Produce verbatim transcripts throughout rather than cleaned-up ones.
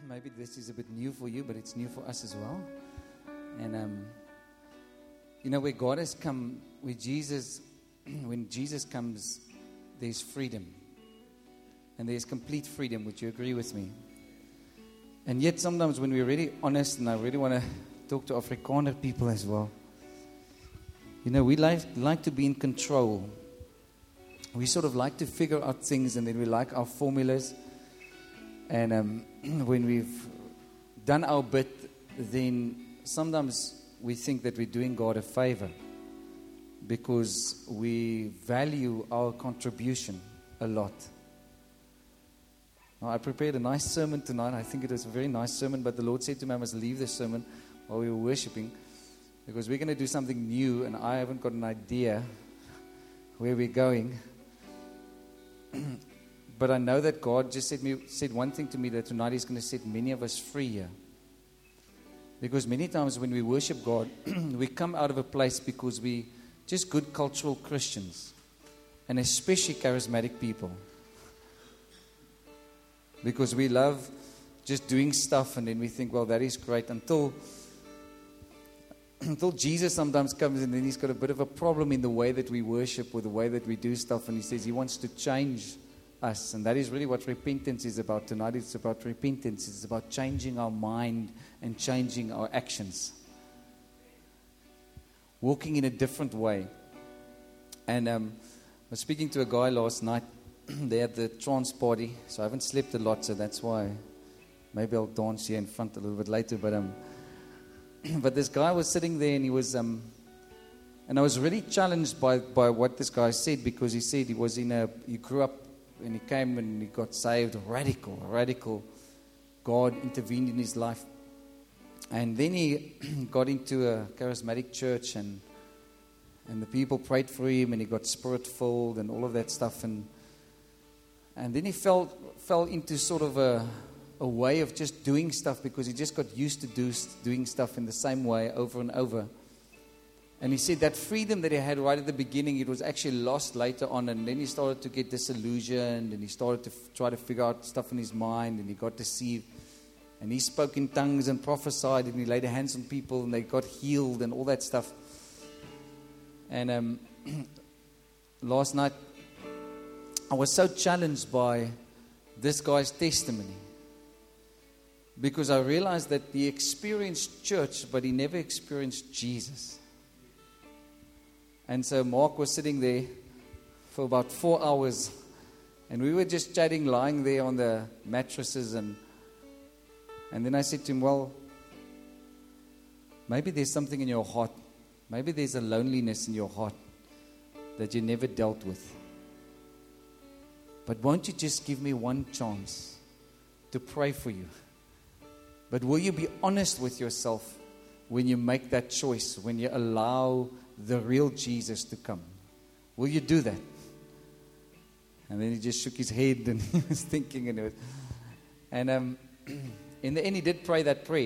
maybe this is a bit new for you, but it's new for us as well. And, um, you know, where God has come, where Jesus, when Jesus comes, there's freedom. And there's complete freedom. Would you agree with me? And yet sometimes when we're really honest, and I really want to talk to Afrikaner people as well, you know, we like, like to be in control. We sort of like to figure out things, and then we like our formulas. And um, when we've done our bit, then sometimes we think that we're doing God a favor because we value our contribution a lot. Now, I prepared a nice sermon tonight. I think it was a very nice sermon, but the Lord said to me I must leave the sermon while we were worshiping because we're going to do something new, and I haven't got an idea where we're going. But I know that God just said me said one thing to me, that tonight He's going to set many of us free here. Because many times when we worship God, we come out of a place because we just good cultural Christians, and especially charismatic people. Because we love just doing stuff, and then we think, well, that is great, until until Jesus sometimes comes, and then He's got a bit of a problem in the way that we worship or the way that we do stuff, and He says He wants to change us. And that is really what repentance is about tonight. It's about repentance. It's about changing our mind and changing our actions. Walking in a different way. And um, I was speaking to a guy last night. They had the trance party, so I haven't slept a lot, so that's why maybe I'll dance here in front a little bit later. But um, but this guy was sitting there, and he was um, and I was really challenged by by what this guy said, because he said he was in a he grew up and he came and he got saved. Radical, radical. God intervened in his life, and then he got into a charismatic church, and and the people prayed for him, and he got spirit filled and all of that stuff, and. And then he fell fell into sort of a, a way of just doing stuff, because he just got used to do, doing stuff in the same way over and over. And he said that freedom that he had right at the beginning, it was actually lost later on. And then he started to get disillusioned, and he started to f- try to figure out stuff in his mind, and he got deceived. And he spoke in tongues and prophesied, and he laid hands on people, and they got healed and all that stuff. And um, last night, I was so challenged by this guy's testimony, because I realized that he experienced church, but he never experienced Jesus. And so Mark was sitting there for about four hours, and we were just chatting, lying there on the mattresses, and and then I said to him, well, maybe there's something in your heart, maybe there's a loneliness in your heart that you never dealt with. But won't you just give me one chance to pray for you? But will you be honest with yourself when you make that choice, when you allow the real Jesus to come? Will you do that? And then he just shook his head, and he was thinking. And, it was, and um, in the end, he did pray that prayer.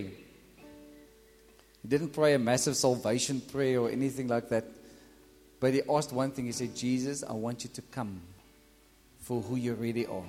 He didn't pray a massive salvation prayer or anything like that. But he asked one thing. He said, Jesus, I want you to come for who you really are.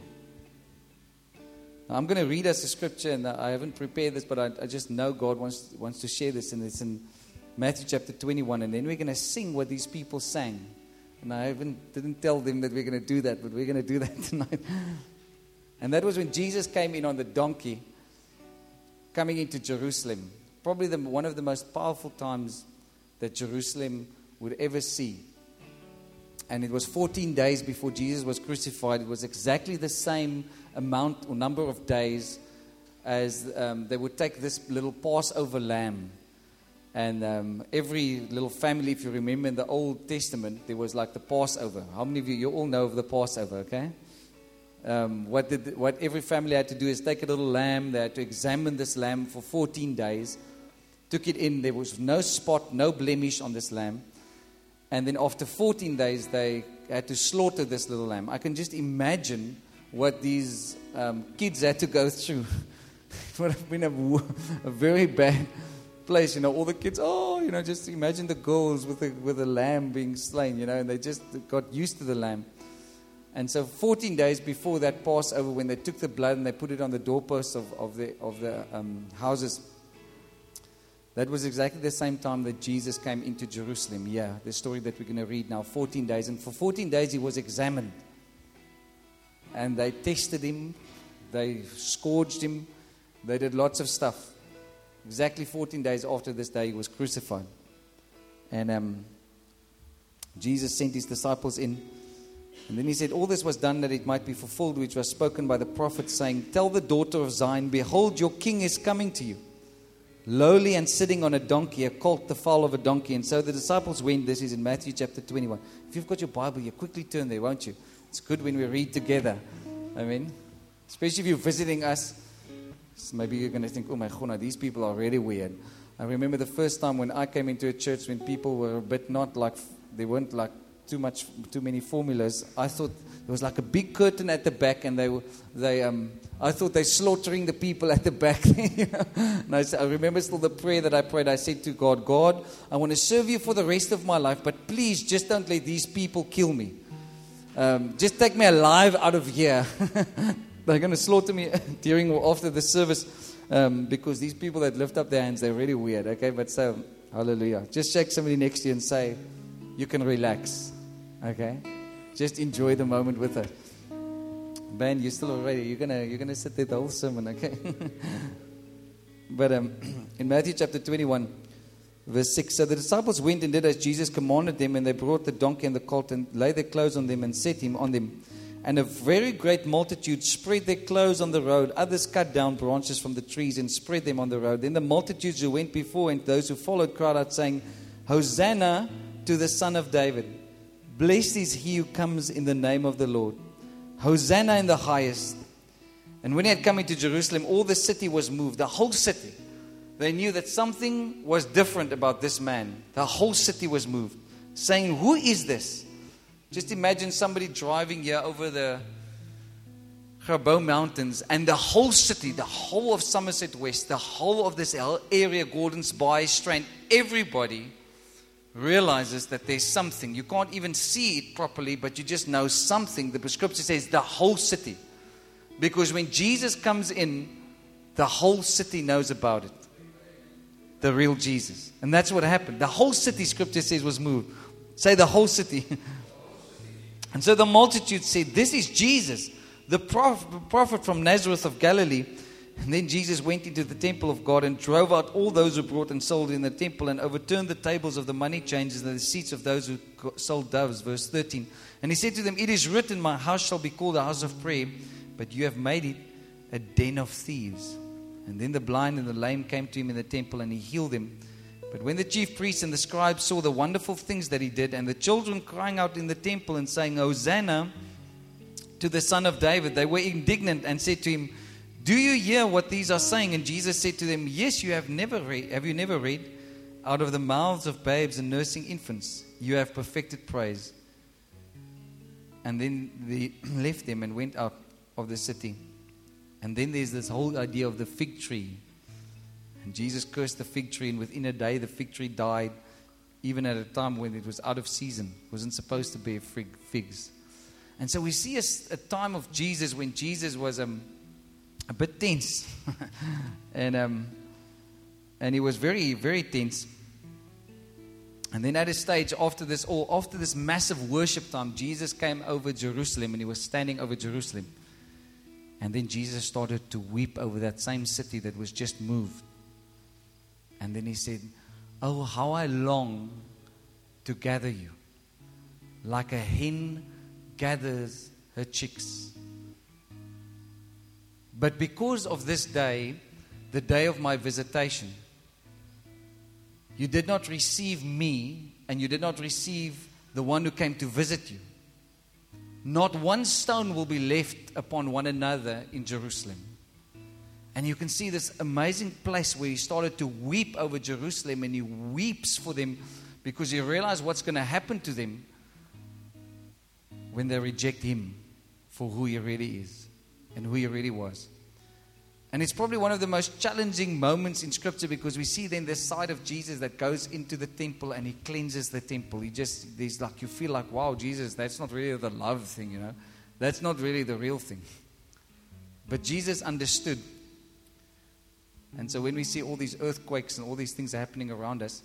Now, I'm going to read us a scripture, and I haven't prepared this, but I, I just know God wants wants to share this, and it's in Matthew chapter twenty-one, and then we're going to sing what these people sang. And I haven't didn't tell them that we're going to do that, but we're going to do that tonight. And that was when Jesus came in on the donkey, coming into Jerusalem. Probably the, one of the most powerful times that Jerusalem would ever see. And it was fourteen days before Jesus was crucified. It was exactly the same amount or number of days as um, they would take this little Passover lamb. And um, every little family, if you remember in the Old Testament, there was like the Passover. How many of you, you all know of the Passover, okay? Um, what, did, what every family had to do is take a little lamb. They had to examine this lamb for fourteen days. Took it in. There was no spot, no blemish on this lamb. And then after fourteen days, they had to slaughter this little lamb. I can just imagine what these um, kids had to go through. It would have been a, a very bad place, you know. All the kids, oh, you know, just imagine the girls with the, with the lamb being slain, you know, and they just got used to the lamb. And so fourteen days before that Passover, when they took the blood and they put it on the doorposts of, of the, of the um, houses, that was exactly the same time that Jesus came into Jerusalem. Yeah, the story that we're going to read now, fourteen days. And for fourteen days he was examined. And they tested him, they scourged him, they did lots of stuff. Exactly fourteen days after this day he was crucified. And um, Jesus sent his disciples in. And then he said, all this was done that it might be fulfilled, which was spoken by the prophet, saying, tell the daughter of Zion, behold, your king is coming to you, lowly and sitting on a donkey, a colt, the foal of a donkey. And so the disciples went. This is in Matthew chapter twenty-one. If you've got your Bible, you quickly turn there, won't you? It's good when we read together. I mean, especially if you're visiting us. So maybe you're going to think, oh my God, these people are really weird. I remember the first time when I came into a church when people were a bit not like, they weren't like too much, too many formulas. I thought there was like a big curtain at the back, and they were, they, um, I thought they're slaughtering the people at the back. You know? And I, I remember still the prayer that I prayed. I said to God, God, I want to serve you for the rest of my life, but please just don't let these people kill me. Um, just take me alive out of here. They're going to slaughter me during or after the service, um, because these people that lift up their hands, they're really weird. Okay, but so, hallelujah. Just shake somebody next to you and say, you can relax. Okay? Just enjoy the moment with us. Ben, you're still already. You're gonna you're gonna sit there the whole sermon, okay? But um, in Matthew chapter twenty-one, verse six, so the disciples went and did as Jesus commanded them, and they brought the donkey and the colt and laid their clothes on them and set him on them. And a very great multitude spread their clothes on the road. Others cut down branches from the trees and spread them on the road. Then the multitudes who went before and those who followed cried out, saying, Hosanna to the Son of David. Blessed is he who comes in the name of the Lord. Hosanna in the highest. And when he had come into Jerusalem, all the city was moved. The whole city. They knew that something was different about this man. The whole city was moved. Saying, who is this? Just imagine somebody driving here over the Grabouw Mountains, and the whole city, the whole of Somerset West, the whole of this area, Gordons Bay, Strand, everybody realizes that there's something. You can't even see it properly, but you just know something. The scripture says the whole city. Because when Jesus comes in, the whole city knows about it. The real Jesus. And that's what happened. The whole city, scripture says, was moved. Say the whole city. And so the multitude said, this is Jesus, the prophet from Nazareth of Galilee. And then Jesus went into the temple of God and drove out all those who brought and sold in the temple, and overturned the tables of the money changers and the seats of those who sold doves. Verse thirteen. And he said to them, it is written, my house shall be called a house of prayer, but you have made it a den of thieves. And then the blind and the lame came to him in the temple, and he healed them. But when the chief priests and the scribes saw the wonderful things that he did, and the children crying out in the temple and saying, Hosanna to the Son of David, they were indignant and said to him, do you hear what these are saying? And Jesus said to them, yes, you have never read. Have you never read? Out of the mouths of babes and nursing infants, you have perfected praise. And then they left them and went out of the city. And then there's this whole idea of the fig tree. And Jesus cursed the fig tree, and within a day the fig tree died, even at a time when it was out of season. It wasn't supposed to bear fig, figs. And so we see a, a time of Jesus when Jesus was um, a bit tense. and um, and he was very, very tense. And then at a stage after this all, after this massive worship time, Jesus came over Jerusalem, and he was standing over Jerusalem. And then Jesus started to weep over that same city that was just moved. And then he said, oh, how I long to gather you, like a hen gathers her chicks. But because of this day, the day of my visitation, you did not receive me, and you did not receive the one who came to visit you. Not one stone will be left upon one another in Jerusalem. And you can see this amazing place where he started to weep over Jerusalem, and he weeps for them because he realized what's going to happen to them when they reject him for who he really is and who he really was. And it's probably one of the most challenging moments in Scripture, because we see then this side of Jesus that goes into the temple and he cleanses the temple. He just, there's like, you feel like, wow, Jesus, that's not really the love thing, you know. That's not really the real thing. But Jesus understood. And so when we see all these earthquakes and all these things happening around us,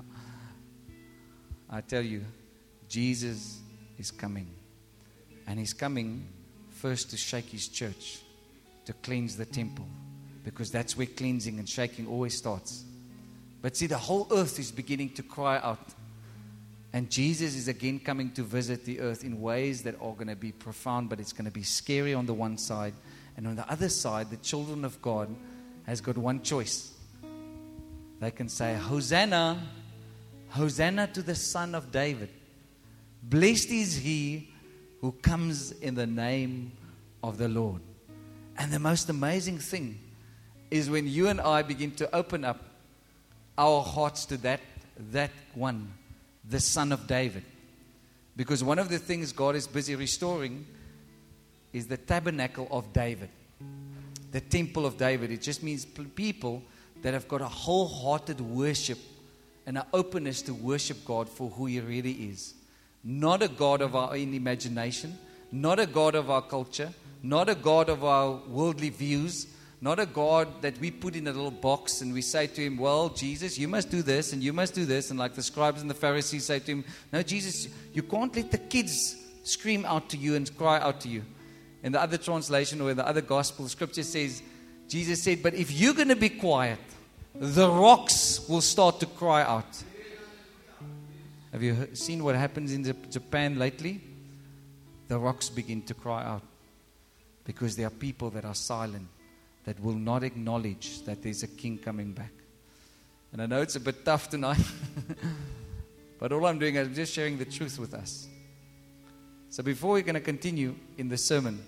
I tell you, Jesus is coming. And He's coming first to shake His church, to cleanse the temple. Because that's where cleansing and shaking always starts. But see, the whole earth is beginning to cry out. And Jesus is again coming to visit the earth in ways that are going to be profound, but it's going to be scary on the one side. And on the other side, the children of God has got one choice. They can say, Hosanna, Hosanna to the Son of David. Blessed is He who comes in the name of the Lord. And the most amazing thing is when you and I begin to open up our hearts to that, that one, the Son of David. Because one of the things God is busy restoring is the tabernacle of David. The temple of David. It just means people that have got a wholehearted worship and an openness to worship God for who He really is. Not a God of our own imagination, not a God of our culture, not a God of our worldly views, not a God that we put in a little box and we say to Him, well, Jesus, you must do this and you must do this. And like the scribes and the Pharisees say to Him, no, Jesus, you can't let the kids scream out to you and cry out to you. In the other translation or in the other gospel, scripture says, Jesus said, but if you're going to be quiet, the rocks will start to cry out. Have you he- seen what happens in Japan lately? The rocks begin to cry out because there are people that are silent, that will not acknowledge that there's a king coming back. And I know it's a bit tough tonight, but all I'm doing is I'm just sharing the truth with us. So before we're going to continue in the sermon,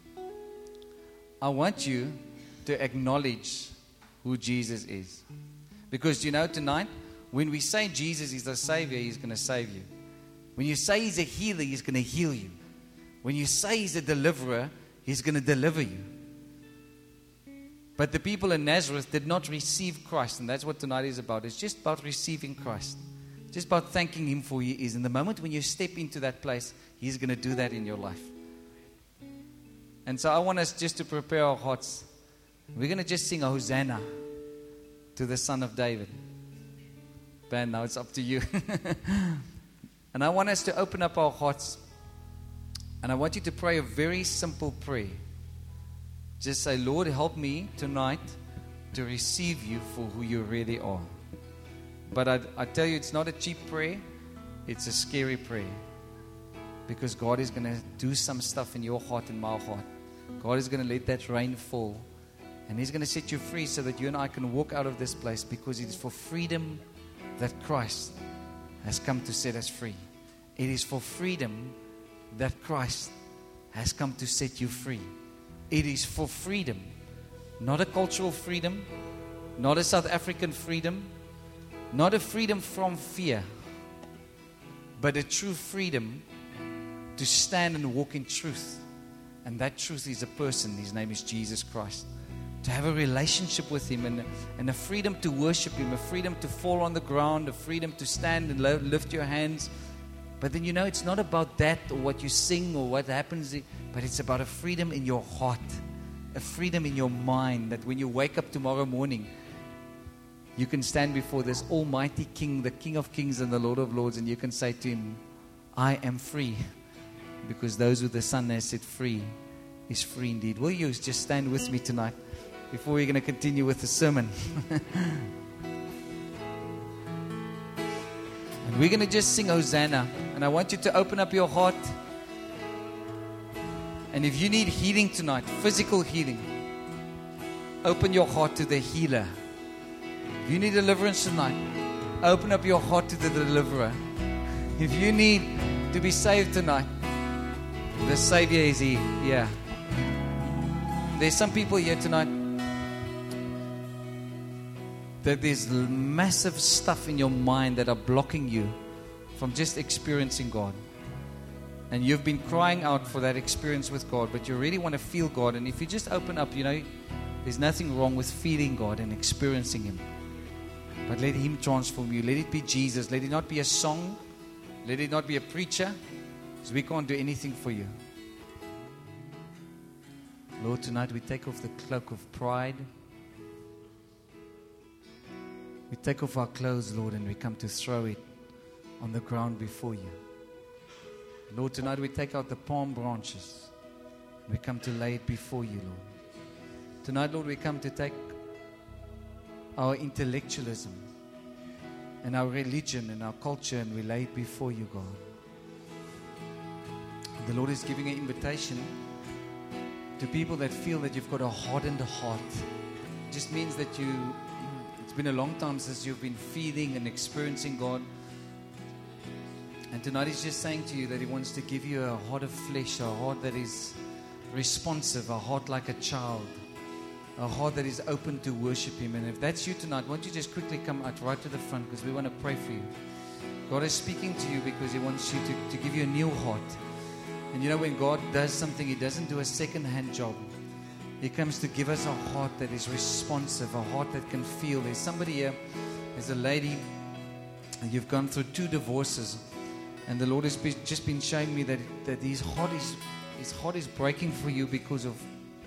I want you to acknowledge who Jesus is. Because you know, tonight, when we say Jesus is the Savior, He's going to save you. When you say He's a healer, He's going to heal you. When you say He's a deliverer, He's going to deliver you. But the people in Nazareth did not receive Christ, and that's what tonight is about. It's just about receiving Christ. Just about thanking Him for who He is. And the moment when you step into that place, He's going to do that in your life. And so I want us just to prepare our hearts. We're going to just sing a Hosanna to the Son of David. Ben, now it's up to you. And I want us to open up our hearts. And I want you to pray a very simple prayer. Just say, Lord, help me tonight to receive You for who You really are. But I, I tell you, it's not a cheap prayer. It's a scary prayer. Because God is going to do some stuff in your heart and my heart. God is going to let that rain fall. And He's going to set you free so that you and I can walk out of this place. Because it is for freedom that Christ has come to set us free. It is for freedom that Christ has come to set you free. It is for freedom. Not a cultural freedom. Not a South African freedom. Not a freedom from fear. But a true freedom to stand and walk in truth. And that truth is a person. His name is Jesus Christ. To have a relationship with Him and, and a freedom to worship Him, a freedom to fall on the ground, a freedom to stand and lo- lift your hands. But then you know it's not about that or what you sing or what happens, but it's about a freedom in your heart, a freedom in your mind that when you wake up tomorrow morning, you can stand before this almighty King, the King of Kings and the Lord of Lords, and you can say to Him, I am free. Because those who the Son has set free is free indeed. Will you just stand with me tonight before we're going to continue with the sermon? And we're going to just sing Hosanna. And I want you to open up your heart. And if you need healing tonight, physical healing, open your heart to the healer. If you need deliverance tonight, open up your heart to the deliverer. If you need to be saved tonight, the Savior is here. Yeah. There's some people here tonight that there's massive stuff in your mind that are blocking you from just experiencing God. And you've been crying out for that experience with God, but you really want to feel God. And if you just open up, you know, there's nothing wrong with feeling God and experiencing Him. But let Him transform you. Let it be Jesus. Let it not be a song. Let it not be a preacher. Because we can't do anything for you. Lord, tonight we take off the cloak of pride. We take off our clothes, Lord, and we come to throw it on the ground before you. Lord, tonight we take out the palm branches. We come to lay it before you, Lord. Tonight, Lord, we come to take our intellectualism and our religion and our culture and we lay it before you, God. The Lord is giving an invitation to people that feel that you've got a hardened heart. It just means that you, it's been a long time since you've been feeding and experiencing God. And tonight He's just saying to you that He wants to give you a heart of flesh, a heart that is responsive, a heart like a child, a heart that is open to worship Him. And if that's you tonight, why don't you just quickly come out right to the front, because we want to pray for you. God is speaking to you because He wants you to, to give you a new heart. And you know, when God does something, He doesn't do a second-hand job. He comes to give us a heart that is responsive, a heart that can feel. There's somebody here, there's a lady, and you've gone through two divorces. And the Lord has be, just been showing me that, that his heart is, his heart is breaking for you because of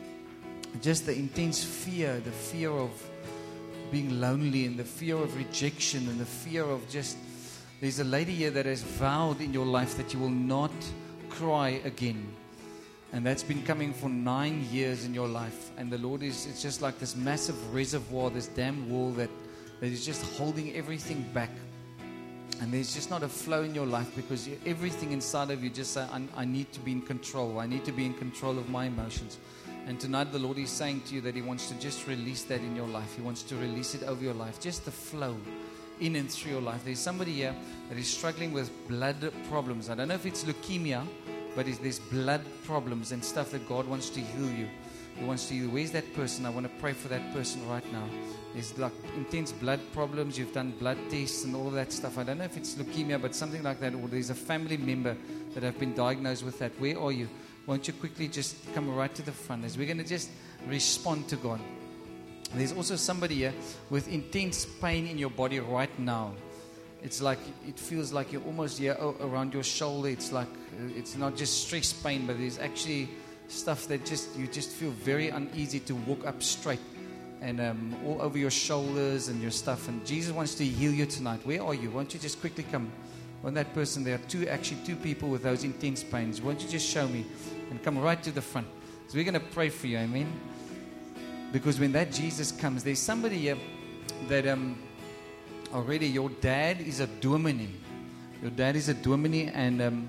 just the intense fear, the fear of being lonely and the fear of rejection and the fear of just... There's a lady here that has vowed in your life that you will not cry again. And that's been coming for nine years in your life. And the Lord is, it's just like this massive reservoir, this dam wall that, that is just holding everything back. And there's just not a flow in your life because you, everything inside of you just say, I, I need to be in control. I need to be in control of my emotions. And tonight the Lord is saying to you that He wants to just release that in your life. He wants to release it over your life. Just the flow in and through your life. There's somebody here that is struggling with blood problems. I don't know if it's leukemia, but it's, there's blood problems and stuff that God wants to heal you. He wants to heal. Where's that person? I want to pray for that person right now. There's like intense blood problems. You've done blood tests and all of that stuff. I don't know if it's leukemia, but something like that. Or there's a family member that have been diagnosed with that. Where are you? Won't you quickly just come right to the front as we're going to just respond to God. There's also somebody here with intense pain in your body right now. It's like, it feels like you're almost here around your shoulder. It's like, it's not just stress pain, but there's actually stuff that just, you just feel very uneasy to walk up straight. And um, all over your shoulders and your stuff. And Jesus wants to heal you tonight. Where are you? Won't you just quickly come? On that person, there are two, actually two people with those intense pains. Won't you just show me? And come right to the front. So we're going to pray for you, amen? Because when that Jesus comes, there's somebody here that um, already, your dad is a dominee. Your dad is a dominee, and um,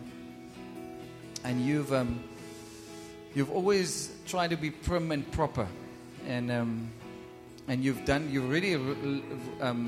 and you've um, you've always tried to be prim and proper, and um, and you've done, you've really um,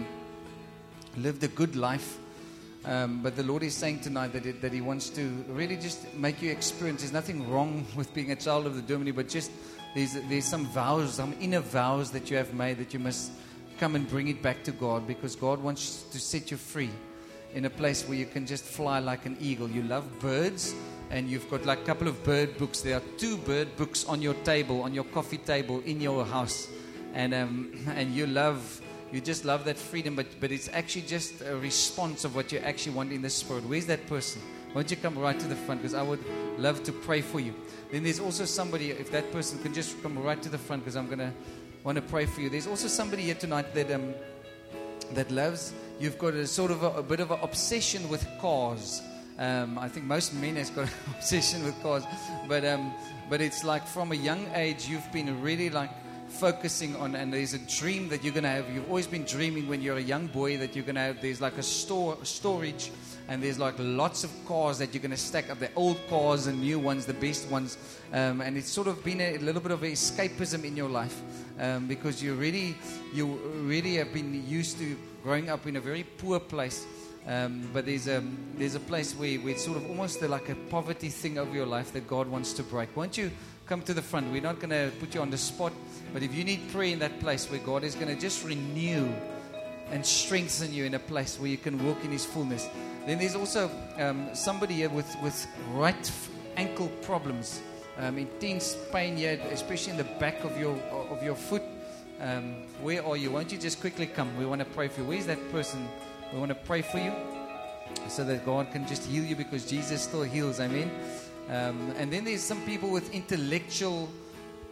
lived a good life. Um, but the Lord is saying tonight that it, that He wants to really just make you experience. There's nothing wrong with being a child of the dominee, but just there's there's some vows, some inner vows that you have made that you must come and bring it back to God, because God wants to set you free in a place where you can just fly like an eagle. You love birds, and you've got like a couple of bird books. There are two bird books on your table, on your coffee table in your house, and um, and you love. You just love that freedom, but, but it's actually just a response of what you actually want in the Spirit. Where's that person? Why don't you come right to the front, because I would love to pray for you. Then there's also somebody, if that person can just come right to the front, because I'm going to want to pray for you. There's also somebody here tonight that um that loves, you've got a sort of a, a bit of an obsession with cars. Um, I think most men has got an obsession with cars, but um, but it's like from a young age you've been really like focusing on, and there's a dream that you're going to have. You've always been dreaming when you're a young boy that you're going to have, there's like a store storage, and there's like lots of cars that you're going to stack up, the old cars and new ones, the best ones, um, and it's sort of been a, a little bit of escapism in your life, um, because you really you really have been used to growing up in a very poor place, um, but there's a there's a place where, where it's sort of almost like a poverty thing over your life that God wants to break. Won't you come to the front? We're not going to put you on the spot, but if you need prayer in that place where God is going to just renew and strengthen you in a place where you can walk in His fullness. Then there's also um, somebody here with, with right ankle problems, um, intense pain here, especially in the back of your of your foot. Um, where are you? Won't you just quickly come? We want to pray for you. Where's that person? We want to pray for you so that God can just heal you, because Jesus still heals. Amen. Um, and then there's some people with intellectual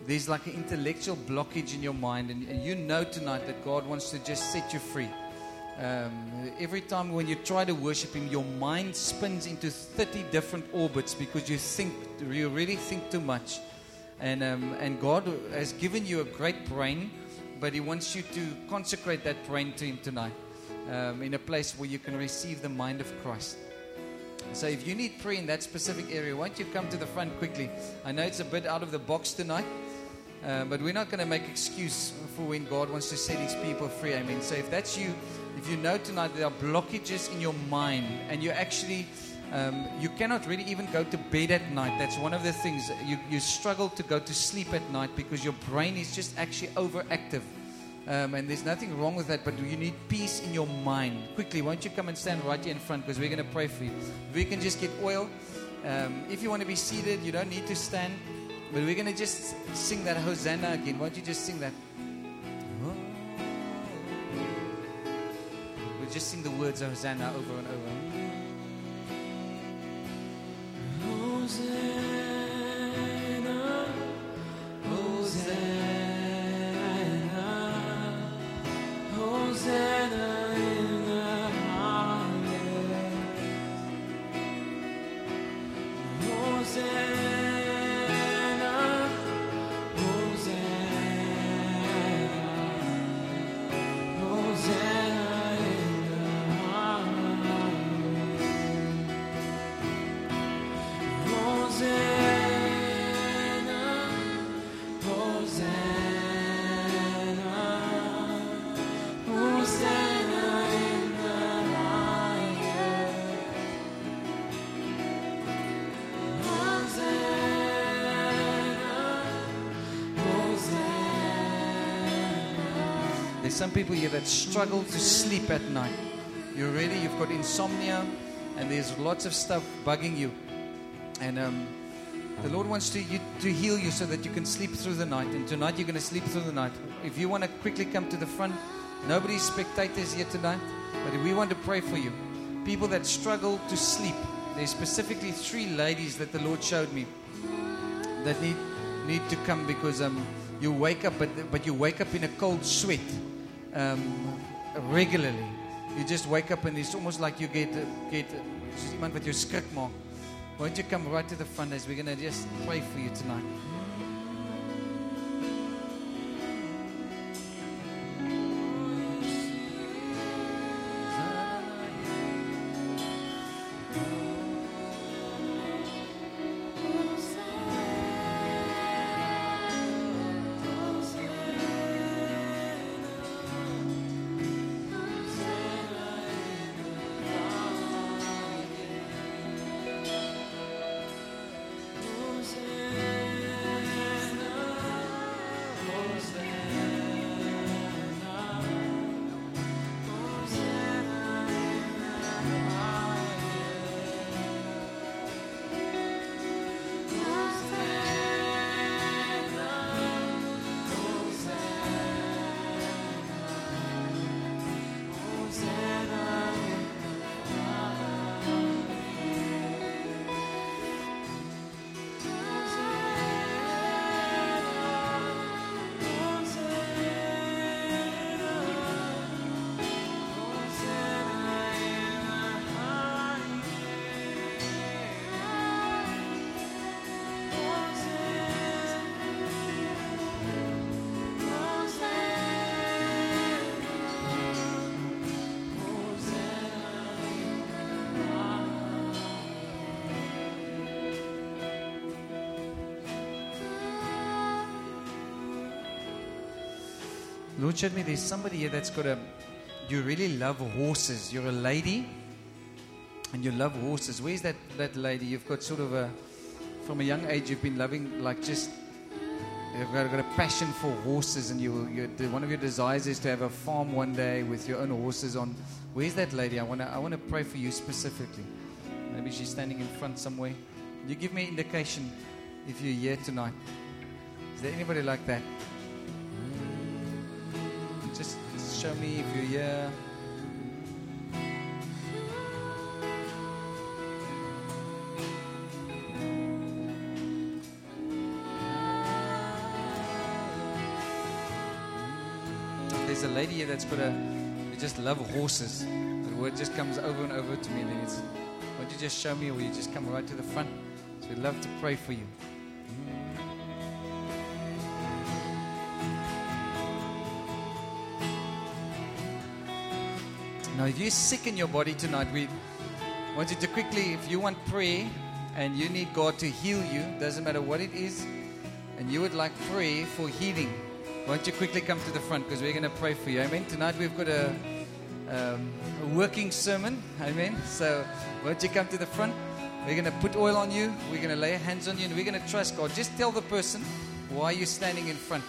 there's like an intellectual blockage in your mind, and, and you know tonight that God wants to just set you free. Um, every time when you try to worship Him, your mind spins into thirty different orbits because you think, you really think too much. And um, and God has given you a great brain, but He wants you to consecrate that brain to Him tonight, um, in a place where you can receive the mind of Christ. So if you need prayer in that specific area, why don't you come to the front quickly? I know it's a bit out of the box tonight, uh, but we're not going to make excuse for when God wants to set His people free. Amen. So if that's you, if you know tonight there are blockages in your mind, and you actually, um, you cannot really even go to bed at night. That's one of the things. You, you struggle to go to sleep at night because your brain is just actually overactive. Um, and there's nothing wrong with that, but you need peace in your mind. Quickly, won't you come and stand right here in front, because we're going to pray for you. We can just get oil. Um, if you want to be seated, you don't need to stand. But we're going to just sing that Hosanna again. Won't you just sing that? We'll just sing the words of Hosanna over and over. Hosanna, Hosanna, Hosanna in the highest. Hosanna, Hosanna, Hosanna in the highest. Hosanna, Hosanna, Hosanna in the highest. Hosanna, There's some people here that struggle to sleep at night. You're ready, you've got insomnia, and there's lots of stuff bugging you. And um, the Lord wants to, you, to heal you so that you can sleep through the night. And tonight you're going to sleep through the night. If you want to quickly come to the front, nobody's spectators here tonight, but we want to pray for you. People that struggle to sleep. There's specifically three ladies that the Lord showed me that need need to come, because um, you wake up, but but you wake up in a cold sweat um, regularly. You just wake up and it's almost like you get uh, get uh, soos iemand wat jou skrik maak. Why don't you come right to the front as we're going to just pray for you tonight. Lord showed me there's somebody here that's got a, you really love horses. You're a lady and you love horses. Where's that, that lady? You've got sort of a, from a young age, you've been loving, like just, you've got, got a passion for horses, and you, you, one of your desires is to have a farm one day with your own horses on. Where's that lady? I want to I want to pray for you specifically. Maybe she's standing in front somewhere. You give me an indication if you're here tonight. Is there anybody like that? Just show me if you're here. there's a lady here that's got a, you just love horses. The word just comes over and over to me. And then it's, won't you just show me, or you just come right to the front? So we'd love to pray for you. Now, if you're sick in your body tonight, we want you to quickly, if you want prayer and you need God to heal you, doesn't matter what it is, and you would like prayer for healing, won't you quickly come to the front, because we're going to pray for you. Amen. Tonight we've got a, um, a working sermon. Amen. So won't you come to the front? We're going to put oil on you. We're going to lay hands on you, and we're going to trust God. Just tell the person why you're standing in front.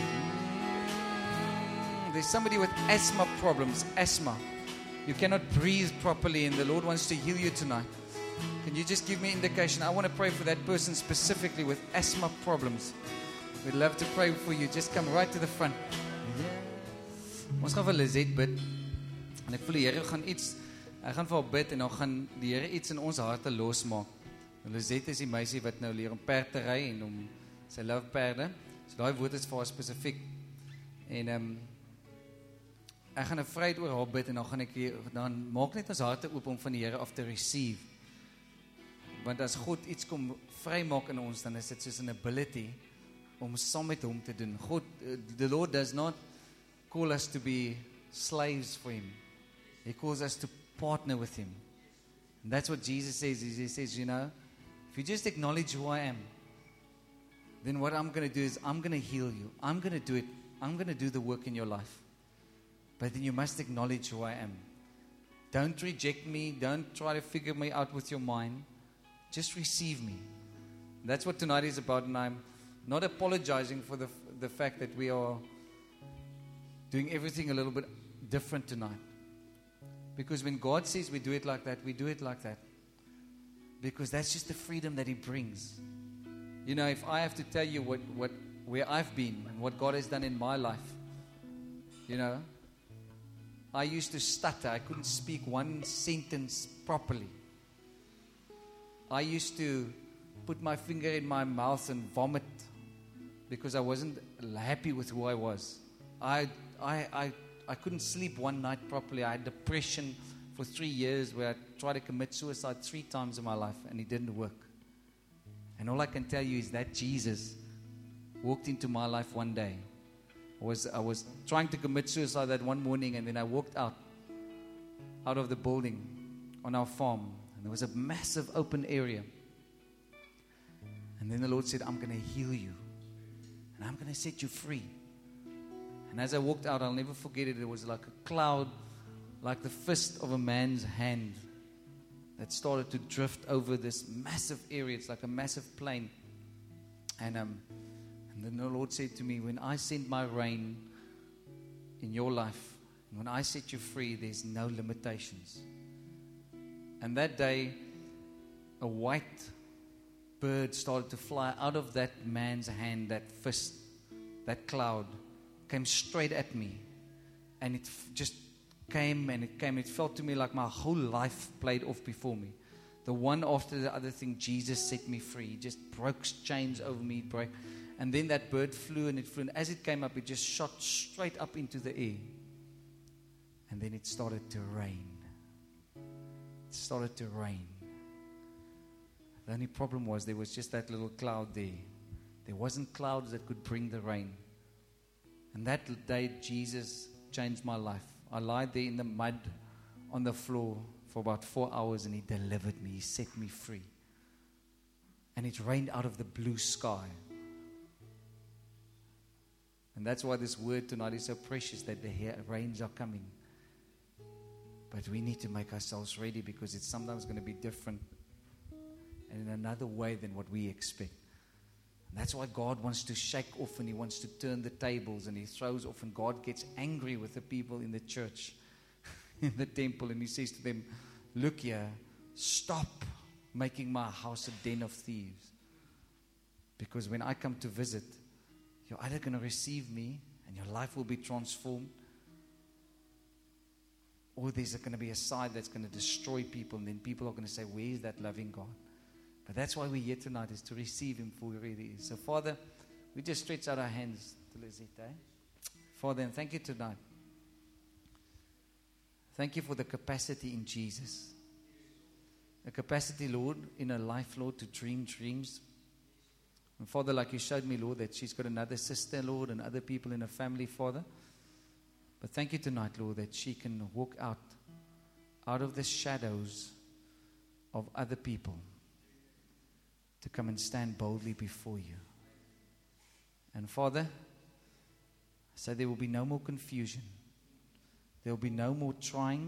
There's somebody with asthma problems. Asthma. You cannot breathe properly, and the Lord wants to heal you tonight. Can you just give me indication? I want to pray for that person specifically with asthma problems. We'd love to pray for you. Just come right to the front. Ons gaan vir Lizette bid. En ek voel die Here gaan iets, ek gaan vir haar bid en dan gaan die Here iets in ons harte losmaak. Lizette is die meisie wat nou leer om perd te ry en om sy love perde. So daai woord is vir haar spesifiek. En ehm um, ek gaan 'n vryheid oor haar bid en dan gaan ek hier, dan maak net ons harte oop om van die Here af te receive. Want as God iets kom vrymaak in ons, dan is dit soos 'n ability om saam met hom te doen. God, the Lord does not call us to be slaves for him. He calls us to partner with him. And that's what Jesus says. He says, you know, if you just acknowledge who I am, then what I'm going to do is I'm going to heal you. I'm going to do it. I'm going to do the work in your life. But then you must acknowledge who I am. Don't reject me. Don't try to figure me out with your mind. Just receive me. That's what tonight is about. And I'm not apologizing for the, the fact that we are doing everything a little bit different tonight. Because when God says we do it like that, we do it like that. Because that's just the freedom that he brings. You know, if I have to tell you what, what where I've been and what God has done in my life, you know, I used to stutter. I couldn't speak one sentence properly. I used to put my finger in my mouth and vomit because I wasn't happy with who I was. I, I, I, I couldn't sleep one night properly. I had depression for three years where I tried to commit suicide three times in my life, and it didn't work. And all I can tell you is that Jesus walked into my life one day. I was, I was trying to commit suicide that one morning, and then I walked out, out of the building on our farm. And there was a massive open area. And then the Lord said, I'm going to heal you. And I'm going to set you free. And as I walked out, I'll never forget it. It was like a cloud, like the fist of a man's hand that started to drift over this massive area. It's like a massive plain. And um, and then the Lord said to me, when I send my rain in your life, and when I set you free, there's no limitations. And that day, a white bird started to fly out of that man's hand, that fist, that cloud, came straight at me. And it f- just came and it came. It felt to me like my whole life played off before me. The one after the other thing, Jesus set me free. He just broke chains over me. Broke. And then that bird flew and it flew. And as it came up, it just shot straight up into the air. And then it started to rain. It started to rain. The only problem was there was just that little cloud there. There wasn't clouds that could bring the rain. And that day, Jesus changed my life. I lied there in the mud on the floor for about four hours and he delivered me. He set me free. And it rained out of the blue sky. And that's why this word tonight is so precious, that the rains are coming. But we need to make ourselves ready, because it's sometimes going to be different and in another way than what we expect. And that's why God wants to shake off and he wants to turn the tables and he throws off, and God gets angry with the people in the church, in the temple, and he says to them, look here, stop making my house a den of thieves. Because when I come to visit, you're either going to receive me and your life will be transformed, or there's going to be a side that's going to destroy people, and then people are going to say, where is that loving God? But that's why we're here tonight, is to receive him for who he really is. So Father, we just stretch out our hands to Lizette. Eh? Father, and thank you tonight Thank you for the capacity in Jesus. A capacity, Lord, in her life, Lord, to dream dreams. And Father, like you showed me, Lord, that she's got another sister, Lord, and other people in her family, Father. But thank you tonight, Lord, that she can walk out, out of the shadows of other people to come and stand boldly before you. And Father, so there will be no more confusion. There will be no more trying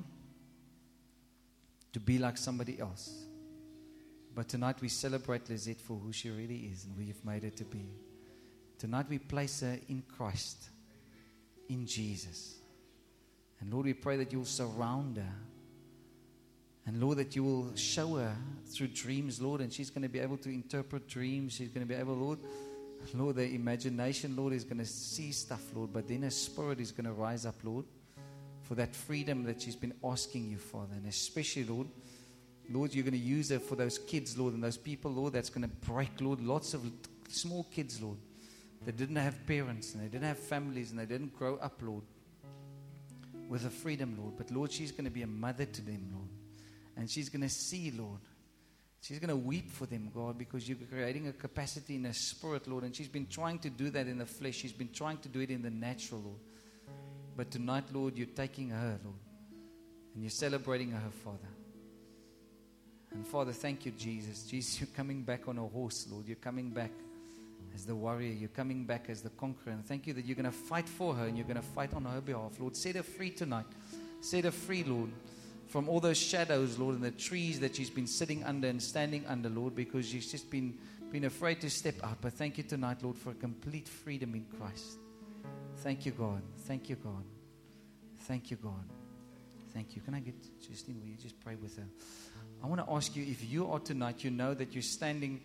to be like somebody else. But tonight we celebrate Lizette for who she really is and who you've made her to be. Tonight we place her in Christ, in Jesus. And Lord, we pray that you will surround her. And Lord, that you will show her through dreams, Lord, and she's going to be able to interpret dreams. She's going to be able, Lord, Lord, the imagination, Lord, is going to see stuff, Lord, but then her spirit is going to rise up, Lord, for that freedom that she's been asking you, Father. And especially, Lord, Lord, you're going to use her for those kids, Lord, and those people, Lord, that's going to break, Lord, lots of small kids, Lord, that didn't have parents and they didn't have families and they didn't grow up, Lord, with a freedom, Lord. But, Lord, she's going to be a mother to them, Lord. And she's going to see, Lord. She's going to weep for them, God, because you're creating a capacity in her spirit, Lord. And she's been trying to do that in the flesh. She's been trying to do it in the natural, Lord. But tonight, Lord, you're taking her, Lord. And you're celebrating her, Father. And Father, thank you, Jesus. Jesus, you're coming back on a horse, Lord. You're coming back as the warrior. You're coming back as the conqueror. And thank you that you're going to fight for her and you're going to fight on her behalf, Lord. Set her free tonight. Set her free, Lord, from all those shadows, Lord, and the trees that she's been sitting under and standing under, Lord, because she's just been, been afraid to step out. But thank you tonight, Lord, for complete freedom in Christ. Thank you, God. Thank you, God. Thank you, God. Thank you. Can I get Justine, will you just pray with her? I want to ask you, if you are tonight, you know that you're standing,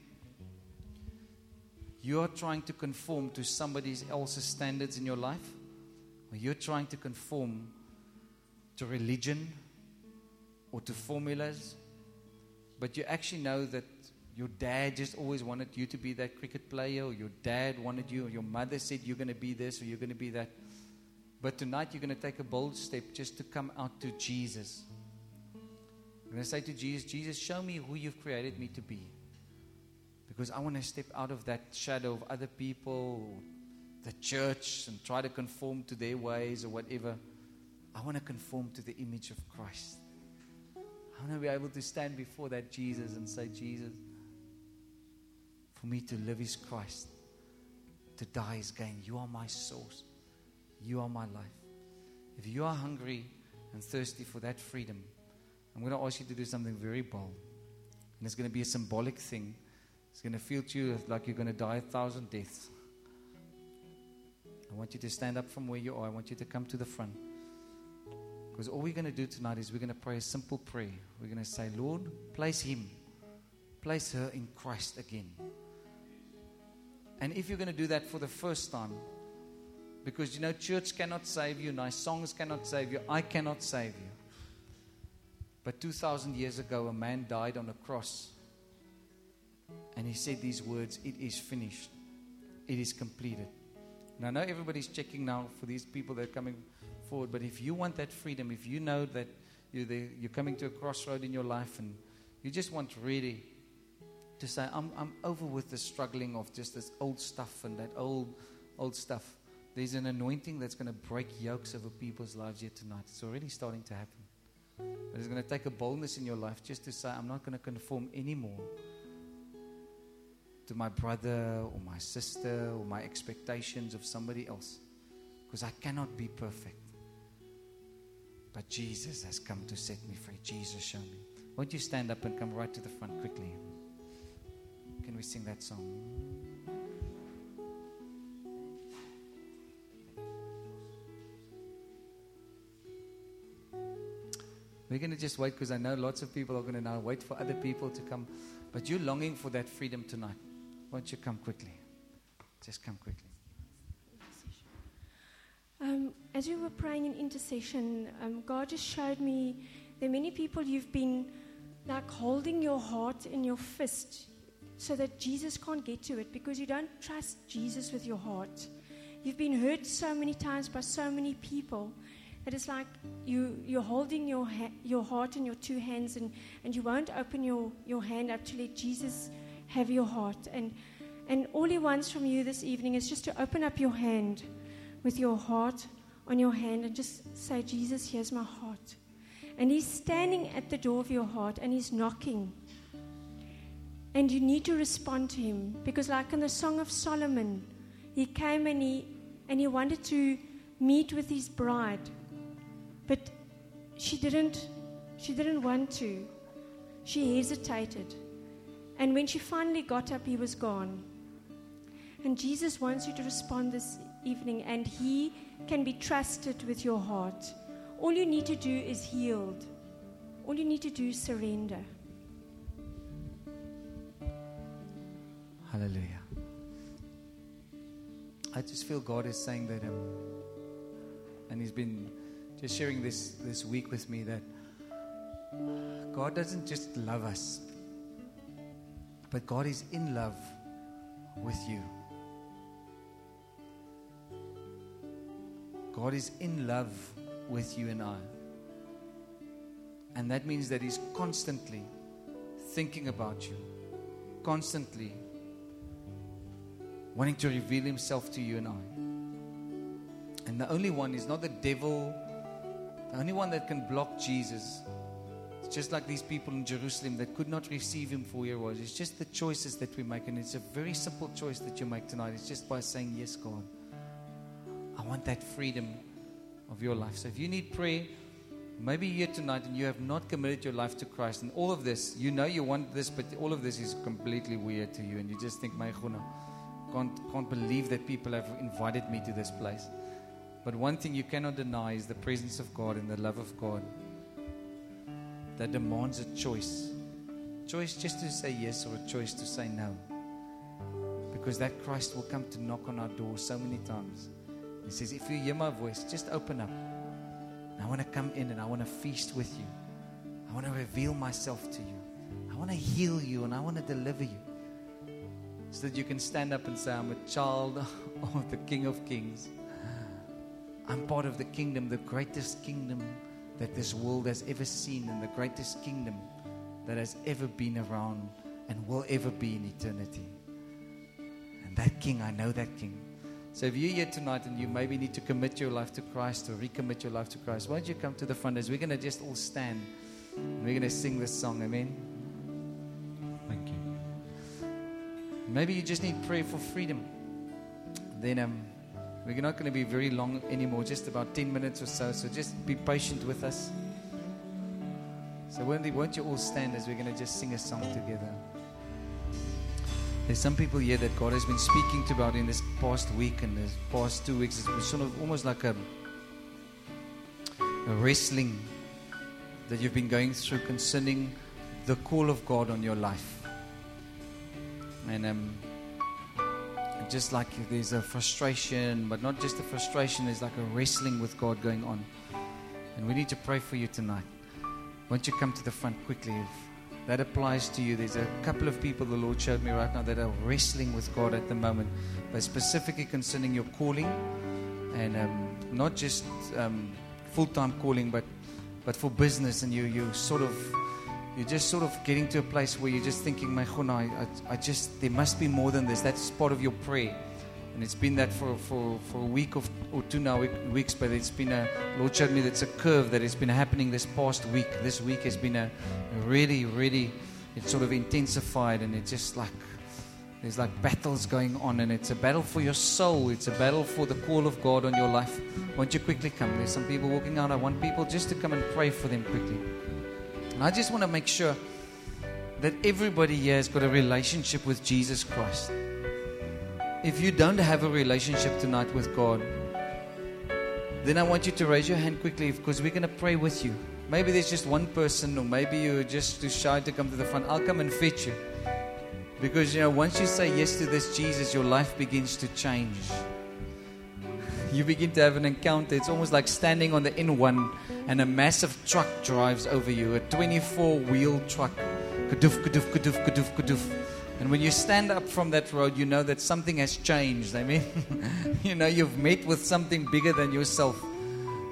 you are trying to conform to somebody else's standards in your life, or you're trying to conform to religion or to formulas, but you actually know that your dad just always wanted you to be that cricket player, or your dad wanted you, or your mother said you're going to be this or you're going to be that. But tonight you're going to take a bold step just to come out to Jesus. You're going to say to Jesus, Jesus, show me who you've created me to be. Because I want to step out of that shadow of other people, the church, and try to conform to their ways or whatever. I want to conform to the image of Christ. I want to be able to stand before that Jesus and say, Jesus, for me to live is Christ. To die is gain. You are my source. You are my life. If you are hungry and thirsty for that freedom, I'm going to ask you to do something very bold. And it's going to be a symbolic thing. It's going to feel to you like you're going to die a thousand deaths. I want you to stand up from where you are. I want you to come to the front. Because all we're going to do tonight is we're going to pray a simple prayer. We're going to say, Lord, place him, place her in Christ again. And if you're going to do that for the first time, because, you know, church cannot save you, nice songs cannot save you, I cannot save you. But two thousand years ago, a man died on a cross. And he said these words, it is finished. It is completed. And I know everybody's checking now for these people that are coming forward. But if you want that freedom, if you know that you're, there, you're coming to a crossroad in your life and you just want really to say, I'm, I'm over with the struggling of just this old stuff and that old, old stuff. There's an anointing that's going to break yokes over people's lives here tonight. It's already starting to happen. But it's going to take a boldness in your life just to say, I'm not going to conform anymore to my brother or my sister or my expectations of somebody else. Because I cannot be perfect. But Jesus has come to set me free. Jesus, show me. Won't you stand up and come right to the front quickly? Can we sing that song? We're going to just wait because I know lots of people are going to now wait for other people to come. But you're longing for that freedom tonight. Won't you come quickly? Just come quickly. Um, as you were praying in intercession, um, God just showed me there are many people you've been like holding your heart in your fist so that Jesus can't get to it because you don't trust Jesus with your heart. You've been hurt so many times by so many people that it's like you, you're holding your, ha- your heart in your two hands and, and you won't open your, your hand up to let Jesus have your heart. And, and all he wants from you this evening is just to open up your hand with your heart on your hand and just say, Jesus, here's my heart. And he's standing at the door of your heart and he's knocking. And you need to respond to him. Because like in the Song of Solomon, he came and he, and he wanted to meet with his bride. But she didn't, she didn't want to. She hesitated. And when she finally got up, he was gone. And Jesus wants you to respond this evening, and he can be trusted with your heart. All you need to do is yield. All you need to do is surrender. Hallelujah. I just feel God is saying that, um, and he's been just sharing this, this week with me, that God doesn't just love us, but God is in love with you. God is in love with you and I. And that means that he's constantly thinking about you, constantly wanting to reveal himself to you and I. And the only one is not the devil, the only one that can block Jesus. It's just like these people in Jerusalem that could not receive him for who he was. It's just the choices that we make, and it's a very simple choice that you make tonight. It's just by saying, yes, God, I want that freedom of your life. So if you need prayer, maybe you're here tonight and you have not committed your life to Christ, and all of this, you know you want this, but all of this is completely weird to you, and you just think, my God, can't, can't believe that people have invited me to this place. But one thing you cannot deny is the presence of God and the love of God that demands a choice. Choice just to say yes, or a choice to say no. Because that Christ will come to knock on our door so many times. He says, if you hear my voice, just open up. I want to come in and I want to feast with you. I want to reveal myself to you. I want to heal you and I want to deliver you. So that you can stand up and say, I'm a child of the King of Kings. I'm part of the kingdom, the greatest kingdom that this world has ever seen, and the greatest kingdom that has ever been around and will ever be in eternity. And that King, I know that King. So if you're here tonight and you maybe need to commit your life to Christ or recommit your life to Christ, why don't you come to the front as we're going to just all stand and we're going to sing this song. Amen. Thank you. Maybe you just need prayer for freedom. Then um, we're not going to be very long anymore, just about ten minutes or so. So just be patient with us. So won't you all stand as we're going to just sing a song together? There's some people here that God has been speaking to about in this past week and this past two weeks. It's been sort of almost like a, a wrestling that you've been going through concerning the call of God on your life. And um, just like there's a frustration, but not just a frustration, there's like a wrestling with God going on. And we need to pray for you tonight. Won't you come to the front quickly? If that applies to you. There's a couple of people the Lord showed me right now that are wrestling with God at the moment, but specifically concerning your calling, and um, not just um, full-time calling, but but for business. And you you sort of you're just sort of getting to a place where you're just thinking, my God, I, I, I just there must be more than this. That's part of your prayer, and it's been that for for, for a week of, or two now weeks. But it's been a Lord showed me that's a curve that has been happening this past week. This week has been a really, really, it's sort of intensified, and it's just like there's like battles going on, and it's a battle for your soul. It's a battle for the call of God on your life. Won't you quickly come? There's some people walking out. I want people just to come and pray for them quickly. And I just want to make sure that everybody here has got a relationship with Jesus Christ. If you don't have a relationship tonight with God, then I want you to raise your hand quickly, because we're going to pray with you. Maybe there's just one person, or maybe you're just too shy to come to the front. I'll come and fetch you. Because, you know, once you say yes to this Jesus, your life begins to change. You begin to have an encounter. It's almost like standing on the N one and a massive truck drives over you, a twenty-four wheel truck. Kadoof, kadoof, kadoof, kadoof, kadoof. And when you stand up from that road, you know that something has changed. I mean, you know, you've met with something bigger than yourself.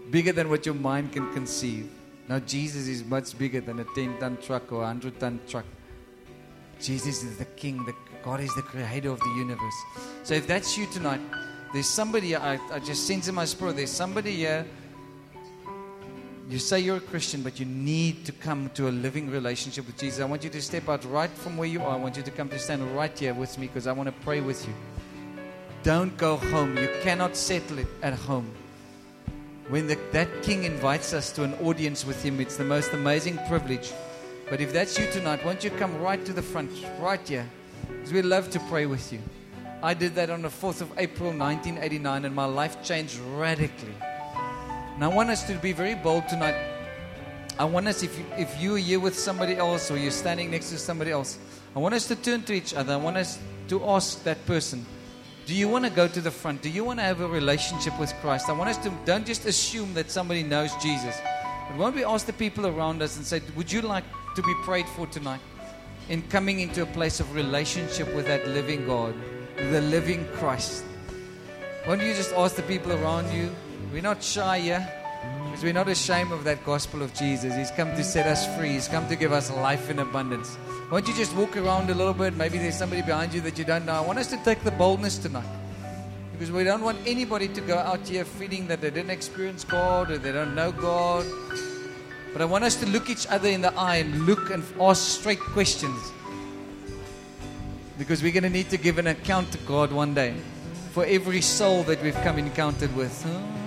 bigger than what your mind can conceive. Now, Jesus is much bigger than a ten-ton truck or a hundred-ton truck. Jesus is the King. The, God is the creator of the universe. So if that's you tonight, there's somebody, I, I just sense in my spirit, there's somebody here. You say you're a Christian, but you need to come to a living relationship with Jesus. I want you to step out right from where you are. I want you to come to stand right here with me because I want to pray with you. Don't go home. You cannot settle it at home. When the, that King invites us to an audience with Him, it's the most amazing privilege. But if that's you tonight, won't you come right to the front, right here? Because we'd love to pray with you. I did that on the fourth of April, nineteen eighty-nine, and my life changed radically. And I want us to be very bold tonight. I want us, if, you, if you're here with somebody else or you're standing next to somebody else, I want us to turn to each other. I want us to ask that person, do you want to go to the front? Do you want to have a relationship with Christ? I want us to, don't just assume that somebody knows Jesus. But won't we ask the people around us and say, would you like to be prayed for tonight in coming into a place of relationship with that living God, the living Christ? Won't you just ask the people around you? We're not shy here because we're not ashamed of that gospel of Jesus. He's come to set us free. He's come to give us life in abundance. Won't you just walk around a little bit? Maybe there's somebody behind you that you don't know. I want us to take the boldness tonight because we don't want anybody to go out here feeling that they didn't experience God or they don't know God. But I want us to look each other in the eye and look and ask straight questions because we're going to need to give an account to God one day for every soul that we've come encountered with.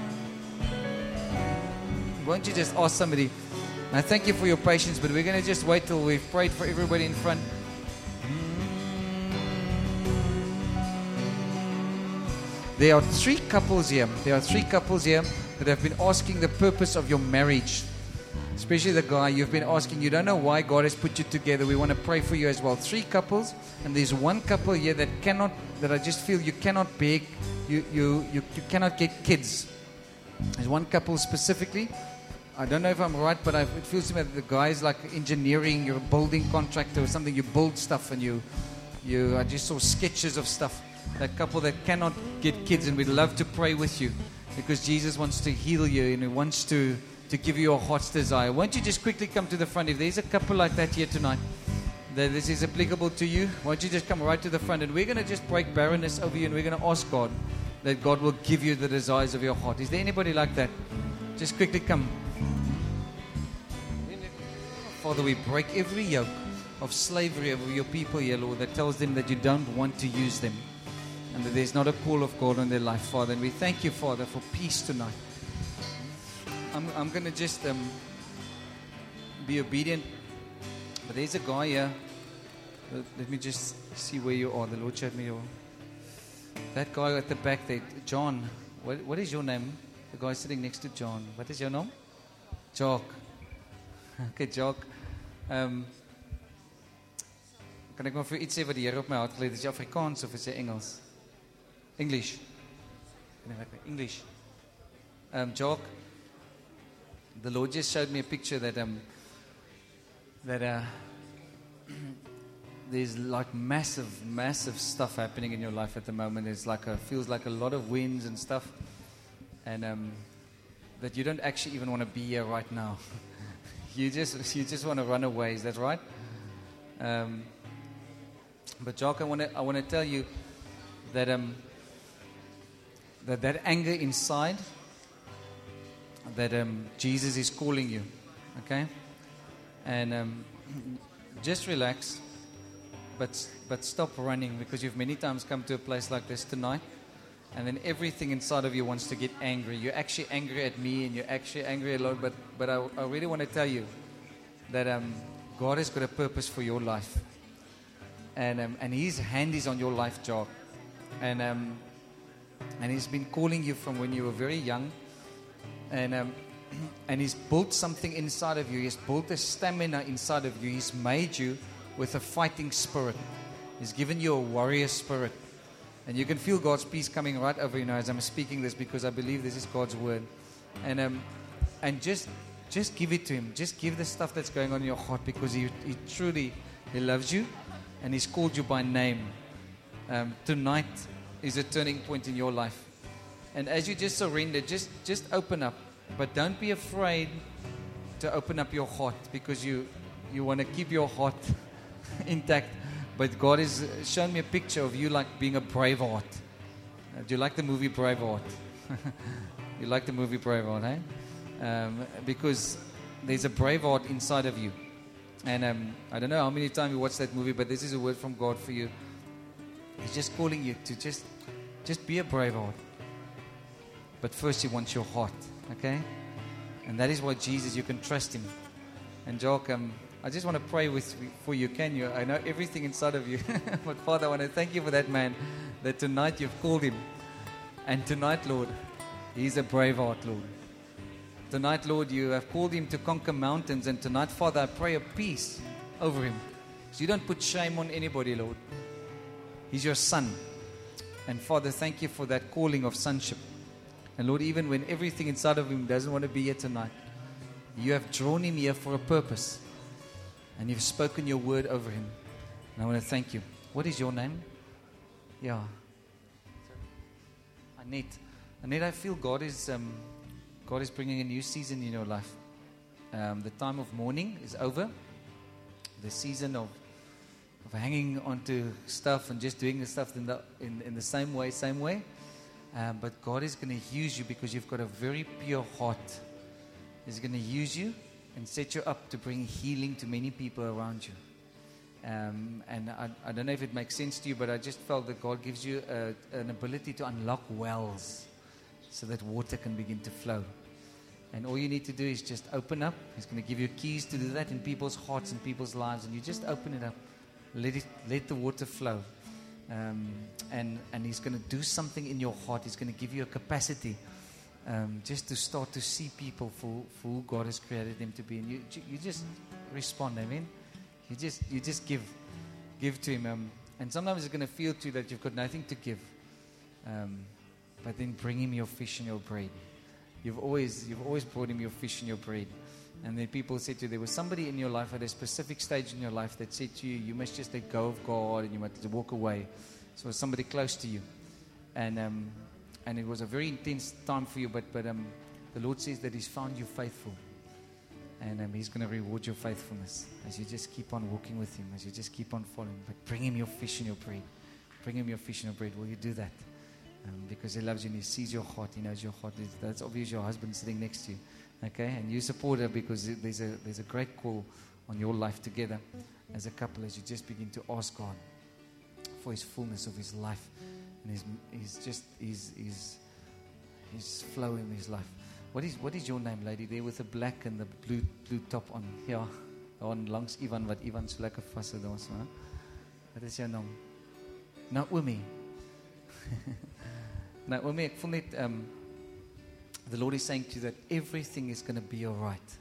Won't you just ask somebody? I thank you for your patience, but we're going to just wait till we've prayed for everybody in front. There are three couples here. There are three couples here that have been asking the purpose of your marriage. Especially the guy, you've been asking, you don't know why God has put you together. We want to pray for you as well. Three couples, and there's one couple here that cannot, that I just feel you cannot beg, you, you, you, you cannot get kids. There's one couple specifically. I don't know if I'm right, but I, it feels to me that the guy is like engineering, you're a building contractor or something, you build stuff and you, you, I just saw sketches of stuff. That couple that cannot get kids, and we'd love to pray with you because Jesus wants to heal you and He wants to, to give you your heart's desire. Won't you just quickly come to the front? If there's a couple like that here tonight, that this is applicable to you, won't you just come right to the front? And we're going to just break barrenness over you and we're going to ask God that God will give you the desires of your heart. Is there anybody like that? Just quickly come. Father, we break every yoke of slavery over your people here, Lord, that tells them that you don't want to use them and that there's not a call of God on their life, Father. And we thank you, Father, for peace tonight. I'm, I'm going to just um, be obedient. But there's a guy here. Let, let me just see where you are. The Lord showed me your... That guy at the back there, John. What, what is your name? The guy sitting next to John. What is your name? Jock. Okay, Jock. Um, kan ek maar vir iets sê wat die Here op my hart gelê het? Is dit Afrikaans of is dit Engels? English. English. Um, Jock. The Lord just showed me a picture that um that uh there's like massive, massive stuff happening in your life at the moment. It's like a feels like a lot of winds and stuff, and um that you don't actually even want to be here right now. You just you just want to run away. Is that right? Um, but Jock, I want to I want to tell you that um that that anger inside, that um Jesus is calling you, okay, and um just relax, but but stop running, because you've many times come to a place like this tonight. And then everything inside of you wants to get angry. You're actually angry at me, and you're actually angry a lot. But but I, I really want to tell you that um, God has got a purpose for your life, and um, and His hand is on your life, Jock, and um, and He's been calling you from when you were very young, and um, and He's built something inside of you. He's built a stamina inside of you. He's made you with a fighting spirit. He's given you a warrior spirit. And you can feel God's peace coming right over you now as I'm speaking this, because I believe this is God's word. And um, and just just give it to Him. Just give the stuff that's going on in your heart, because He, he truly, He loves you, and He's called you by name. Um, tonight is a turning point in your life. And as you just surrender, just just open up. But don't be afraid to open up your heart, because you, you want to keep your heart intact. But God has shown me a picture of you like being a Braveheart. Uh, do you like the movie Braveheart? You like the movie Braveheart, eh? Um, because there's a Braveheart inside of you. And um, I don't know how many times you watched that movie, but this is a word from God for you. He's just calling you to just, just be a Braveheart. But first He wants your heart, okay? And that is why Jesus, you can trust Him. And Jock, um, I just want to pray with for you, can you? I know everything inside of you. But Father, I want to thank you for that man, that tonight you've called him. And tonight, Lord, he's a brave heart, Lord. Tonight, Lord, you have called him to conquer mountains. And tonight, Father, I pray a peace over him. So you don't put shame on anybody, Lord. He's your son. And Father, thank you for that calling of sonship. And Lord, even when everything inside of him doesn't want to be here tonight, you have drawn him here for a purpose. And you've spoken your word over him. And I want to thank you. What is your name? Yeah. Annette. Annette, I feel God is um, God is bringing a new season in your life. Um, the time of mourning is over. The season of of hanging onto stuff and just doing the stuff in the in, in the same way, same way. Um, but God is going to use you because you've got a very pure heart. He's going to use you and set you up to bring healing to many people around you. Um, and I, I don't know if it makes sense to you, but I just felt that God gives you a, an ability to unlock wells so that water can begin to flow. And all you need to do is just open up. He's going to give you keys to do that in people's hearts and people's lives. And you just open it up. Let it, let the water flow. Um, and, and He's going to do something in your heart. He's going to give you a capacity Um, just to start to see people for, for who God has created them to be. And you you just respond, amen? You just you just give give to Him. Um, and sometimes it's going to feel to you that you've got nothing to give. Um, but then bring Him your fish and your bread. You've always you've always brought Him your fish and your bread. And then people said to you, there was somebody in your life at a specific stage in your life that said to you, you must just let go of God and you must walk away. So it was somebody close to you. And um And it was a very intense time for you, but but um, the Lord says that He's found you faithful. And um, He's going to reward your faithfulness as you just keep on walking with Him, as you just keep on following. But bring Him your fish and your bread. Bring Him your fish and your bread. Will you do that? Um, because He loves you and He sees your heart. He knows your heart. That's obviously your husband sitting next to you. Okay? And you support her because there's a, there's a great call on your life together as a couple, as you just begin to ask God for His fullness of His life. And he's, he's just, he's, he's, he's flowing in his life. What is, what is your name, lady, there with the black and the blue, blue top on? Ja, daar langs Ivan, wat Ivan so lekker vas het daar so. Wat is jou naam? Naomi. Naomi, ek voel net, um, the Lord is saying to you that everything is going to be all right.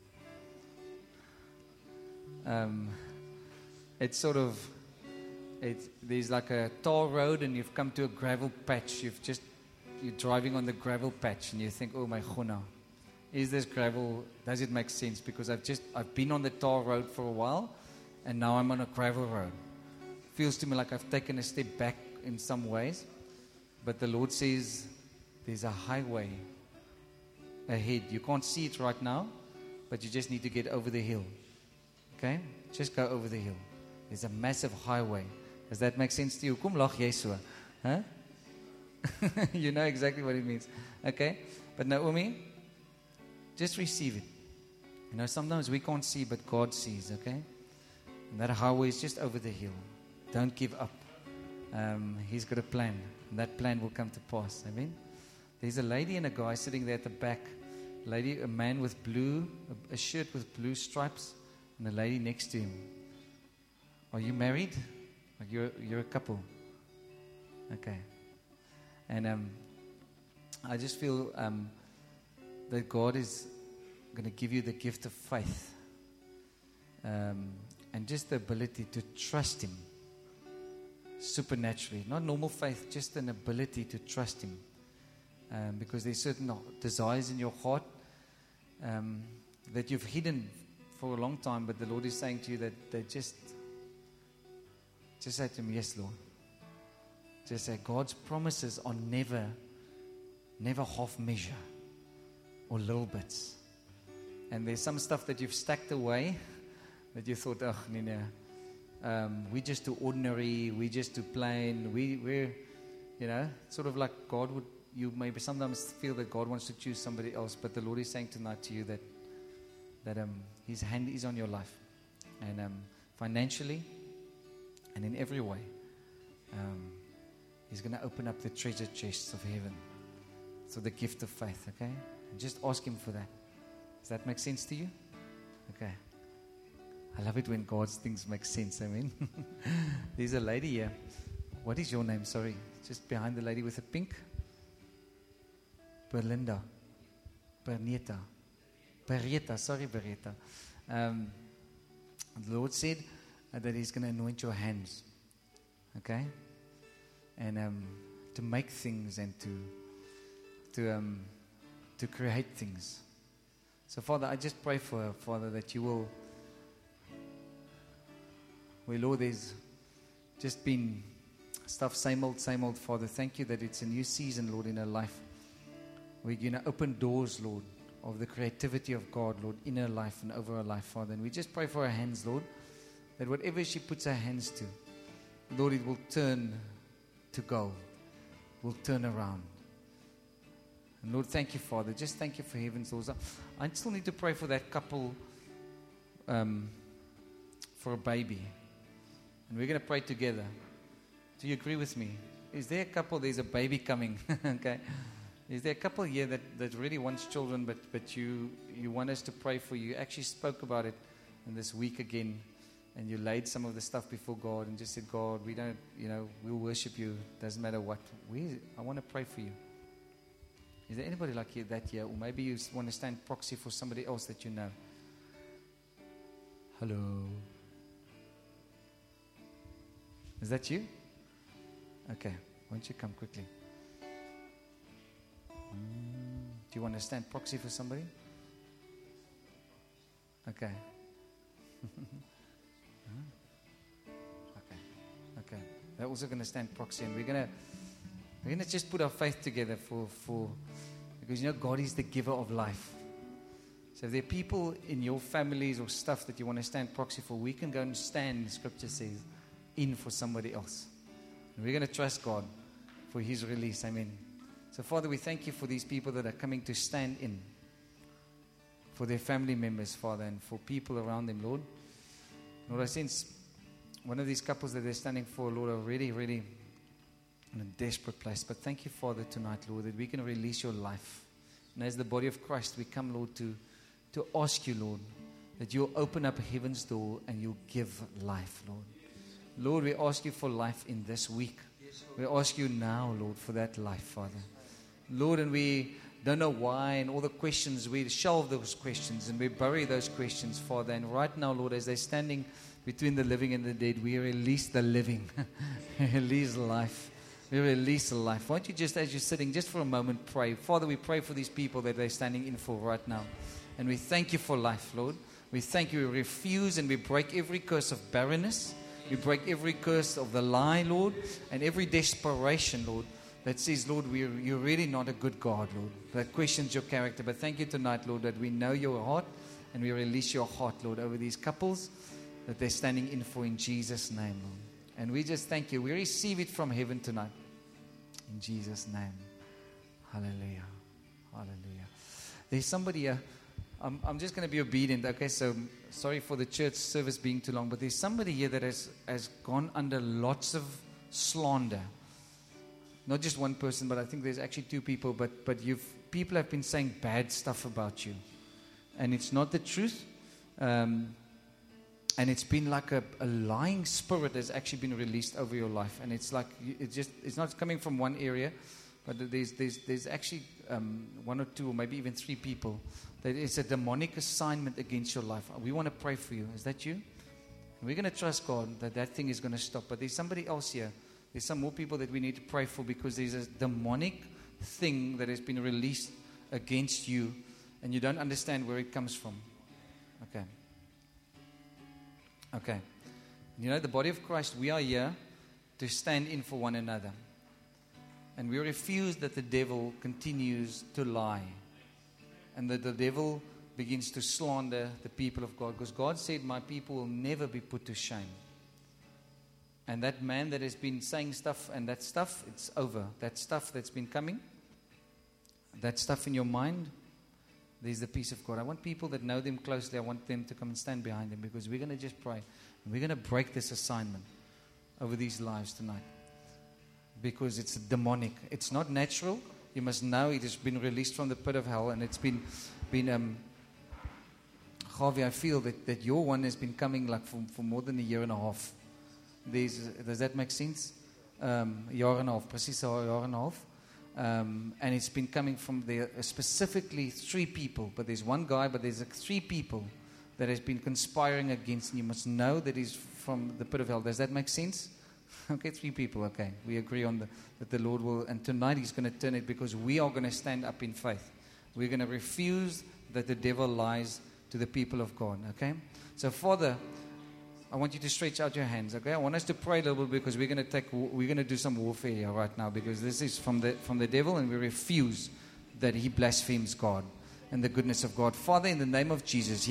Um, it's sort of, It's, there's like a tar road and you've come to a gravel patch. You've just, you're driving on the gravel patch and you think, oh my God, is this gravel, does it make sense? Because I've just, I've been on the tar road for a while and now I'm on a gravel road. Feels to me like I've taken a step back in some ways. But the Lord says there's a highway ahead. You can't see it right now, but you just need to get over the hill. Okay? Just go over the hill. There's a massive highway. Does that make sense to you? Kom lag jy so? Huh? You know exactly what it means. Okay? But Naomi, just receive it. You know, sometimes we can't see, but God sees, okay? And that highway is just over the hill. Don't give up. Um, he's got a plan. And that plan will come to pass. Amen? There's a lady and a guy sitting there at the back. Lady, a man with blue, a, a shirt with blue stripes, and a lady next to him. Are you married? Or you're, you're a couple? Okay. And um, I just feel um, that God is going to give you the gift of faith. Um, and just the ability to trust Him. Supernaturally. Not normal faith, just an ability to trust Him. Um, because there's certain desires in your heart um, that you've hidden for a long time, but the Lord is saying to you that they just... Just say to Him, yes, Lord. Just say, God's promises are never, never half measure. or little bits. And there's some stuff that you've stacked away that you thought, oh, Nina, um, we just do ordinary, we just do plain, we, we're, you know, sort of like God would, you maybe sometimes feel that God wants to choose somebody else, but the Lord is saying tonight to you that, that um, His hand is on your life. And um, financially and in every way, um, He's going to open up the treasure chests of heaven. So the gift of faith, okay? And just ask Him for that. Does that make sense to you? Okay. I love it when God's things make sense, I mean. There's a lady here. What is your name? Sorry. Just behind the lady with the pink. Berlinda. Berneta. Beretta. Sorry, Beretta. Um, the Lord said uh, that He's going to anoint your hands. Okay? And um, to make things and to to um, to create things. So, Father, I just pray for her, Father, that you will, well, Lord, there's just been stuff, same old, same old, Father. Thank you that it's a new season, Lord, in her life. We're going to open doors, Lord, of the creativity of God, Lord, in her life and over her life, Father. And we just pray for her hands, Lord, that whatever she puts her hands to, Lord, it will turn to gold, will turn around. And Lord, thank you, Father. Just thank you for heaven's doors. I still need to pray for that couple, um, for a baby. And we're going to pray together. Do you agree with me? Is there a couple, there's a baby coming, okay? Is there a couple here that, that really wants children, but, but you, you want us to pray for you? You actually spoke about it in this week again, and you laid some of the stuff before God and just said, God, we don't, you know, we'll worship you. Doesn't matter what. We, I want to pray for you. Is there anybody like you that here? Or maybe you want to stand proxy for somebody else that you know. Hello. Is that you? Okay. Why don't you come quickly? Mm. Do you want to stand proxy for somebody? Okay. Okay. Okay. They're also going to stand proxy, and we're going to we're going to just put our faith together for for because you know God is the giver of life. So if there are people in your families or stuff that you want to stand proxy for, we can go and stand, Scripture says, in for somebody else. And we're going to trust God for His release. Amen. So Father, we thank you for these people that are coming to stand in for their family members, Father, and for people around them, Lord. Lord, I sense one of these couples that they're standing for, Lord, are really, really in a desperate place. But thank you, Father, tonight, Lord, that we can release your life. And as the body of Christ, we come, Lord, to, to ask you, Lord, that you'll open up heaven's door and you'll give life, Lord. Lord, we ask you for life in this week. We ask you now, Lord, for that life, Father. Lord, and we don't know why, and all the questions, we shelve those questions and we bury those questions, Father. And right now, Lord, as they're standing between the living and the dead, we release the living. We release life. We release life. Why don't you just, as you're sitting, just for a moment, pray. Father, we pray for these people that they're standing in for right now. And we thank you for life, Lord. We thank you. We refuse and we break every curse of barrenness. We break every curse of the lie, Lord, and every desperation, Lord, that says, Lord, we're, you're really not a good God, Lord, that questions your character. But thank you tonight, Lord, that we know your heart and we release your heart, Lord, over these couples that they're standing in for in Jesus' name, Lord. And we just thank you. We receive it from heaven tonight. In Jesus' name. Hallelujah. Hallelujah. There's somebody here. I'm, I'm just going to be obedient. Okay, so sorry for the church service being too long, but there's somebody here that has, has gone under lots of slander. Not just one person, but I think there's actually two people. But but you've people have been saying bad stuff about you, and it's not the truth. Um, and it's been like a, a lying spirit has actually been released over your life, and it's like it's just it's not coming from one area, but there's there's there's actually um, one or two or maybe even three people that it's a demonic assignment against your life. We want to pray for you. Is that you? And we're going to trust God that that thing is going to stop. But there's somebody else here. There's some more people that we need to pray for because there's a demonic thing that has been released against you and you don't understand where it comes from. Okay. Okay. You know, the body of Christ, we are here to stand in for one another. And we refuse that the devil continues to lie. and that the devil begins to slander the people of God. Because God said, my people will never be put to shame. And that man that has been saying stuff, and that stuff, it's over. That stuff that's been coming, that stuff in your mind, there's the peace of God. I want people that know them closely, I want them to come and stand behind them, because we're going to just pray. And we're going to break this assignment over these lives tonight. Because it's demonic. It's not natural. You must know it has been released from the pit of hell, and it's been, been um, Harvey, I feel that, that your one has been coming like for, for more than a year and a half. There's, does that make sense? Um, a jaar en a half, precies a jaar en a half. Um, and it's been coming from there, uh, specifically three people. But there's one guy, but there's uh, three people that has been conspiring against. And you must know that he's from the pit of hell. Does that make sense? Okay, three people, okay. We agree on the, that the Lord will, and tonight He's going to turn it, because we are going to stand up in faith. We're going to refuse that the devil lies to the people of God, okay? So, Father, I want you to stretch out your hands, okay? I want us to pray a little bit, because we're going to take, we're going to do some warfare here right now, because this is from the from the devil, and we refuse that he blasphemes God and the goodness of God. Father, in the name of Jesus,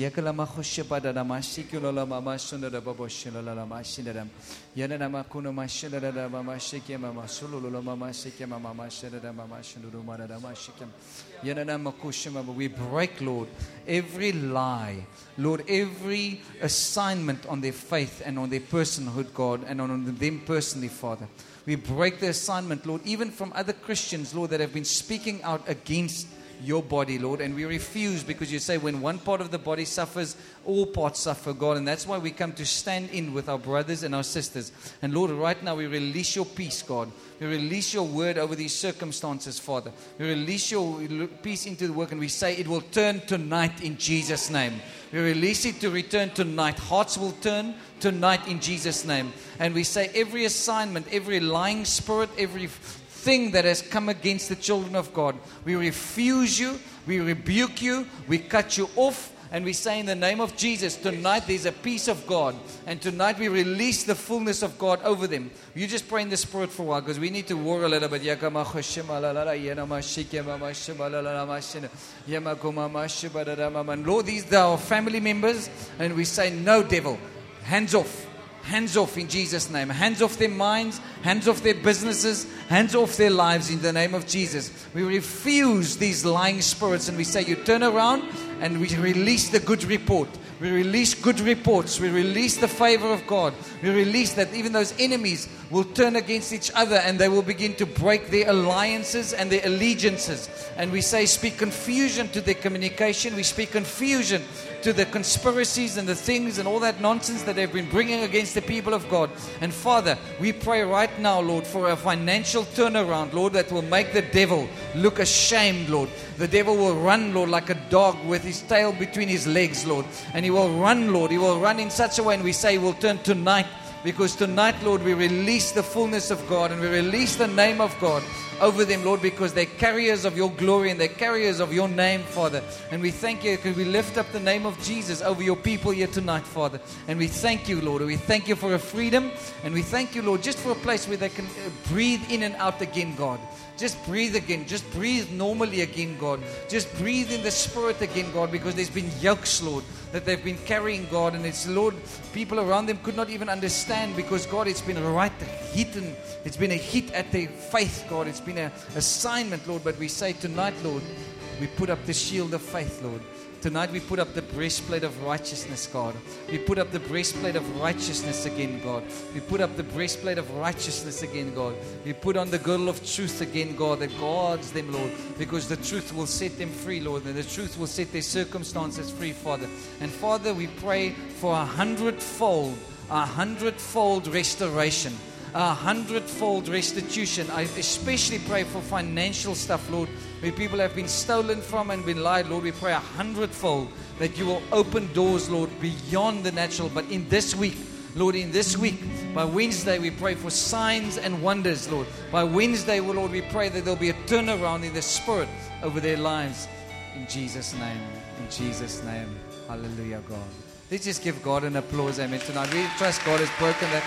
we break, Lord, every lie, Lord, every assignment on their faith and on their personhood, God, and on them personally, Father. We break the assignment, Lord, even from other Christians, Lord, that have been speaking out against your body, Lord, and we refuse, because you say when one part of the body suffers, all parts suffer, God, and that's why we come to stand in with our brothers and our sisters. And Lord, right now we release your peace, God. We release your word over these circumstances, Father. We release your peace into the work, and we say it will turn tonight in Jesus' name. We release it to return tonight. Hearts will turn tonight in Jesus' name. And we say every assignment, every lying spirit, every thing that has come against the children of God, we refuse you, we rebuke you, we cut you off, and we say in the name of Jesus, tonight there's a peace of God, and tonight we release the fullness of God over them. You just pray in the Spirit for a while, because we need to war a little bit. And Lord, these are our family members, and we say, no, devil, hands off. Hands off in Jesus' name. Hands off their minds, hands off their businesses, hands off their lives in the name of Jesus. We refuse these lying spirits, and we say you turn around, and we release the good report. We release good reports. We release the favor of God. We release that even those enemies will turn against each other, and they will begin to break their alliances and their allegiances. And we say speak confusion to their communication. We speak confusion to the conspiracies and the things and all that nonsense that they've been bringing against the people of God. And Father, we pray right now, Lord, for a financial turnaround, Lord, that will make the devil look ashamed, Lord. The devil will run, Lord, like a dog with his tail between his legs, Lord. And he will run, Lord. He will run in such a way, and we say he will turn tonight. Because tonight, Lord, we release the fullness of God, and we release the name of God over them, Lord, because they're carriers of your glory and they're carriers of your name, Father. And we thank you because we lift up the name of Jesus over your people here tonight, Father. And we thank you, Lord. We thank you for a freedom, and we thank you, Lord, just for a place where they can breathe in and out again, God. Just breathe again. Just breathe normally again, God. Just breathe in the Spirit again, God, because there's been yokes, Lord, that they've been carrying, God. And it's, Lord, people around them could not even understand because, God, it's been a right hit, and it's been a hit at their faith, God. It's been an assignment, Lord. But we say tonight, Lord, we put up the shield of faith, Lord. Tonight we put up the breastplate of righteousness, God. We put up the breastplate of righteousness again, God. We put up the breastplate of righteousness again, God. We put on the girdle of truth again, God, that guards them, Lord, because the truth will set them free, Lord, and the truth will set their circumstances free, Father. And Father, we pray for a hundredfold, a hundredfold restoration, a hundredfold restitution. I especially pray for financial stuff, Lord, where people have been stolen from and been lied, Lord. We pray a hundredfold that you will open doors, Lord, beyond the natural. But in this week, Lord, in this week, by Wednesday, we pray for signs and wonders, Lord. By Wednesday, Lord, we pray that there'll be a turnaround in the Spirit over their lives. In Jesus' name, in Jesus' name. Hallelujah, God. Let's just give God an applause, amen, tonight. We trust God has broken that.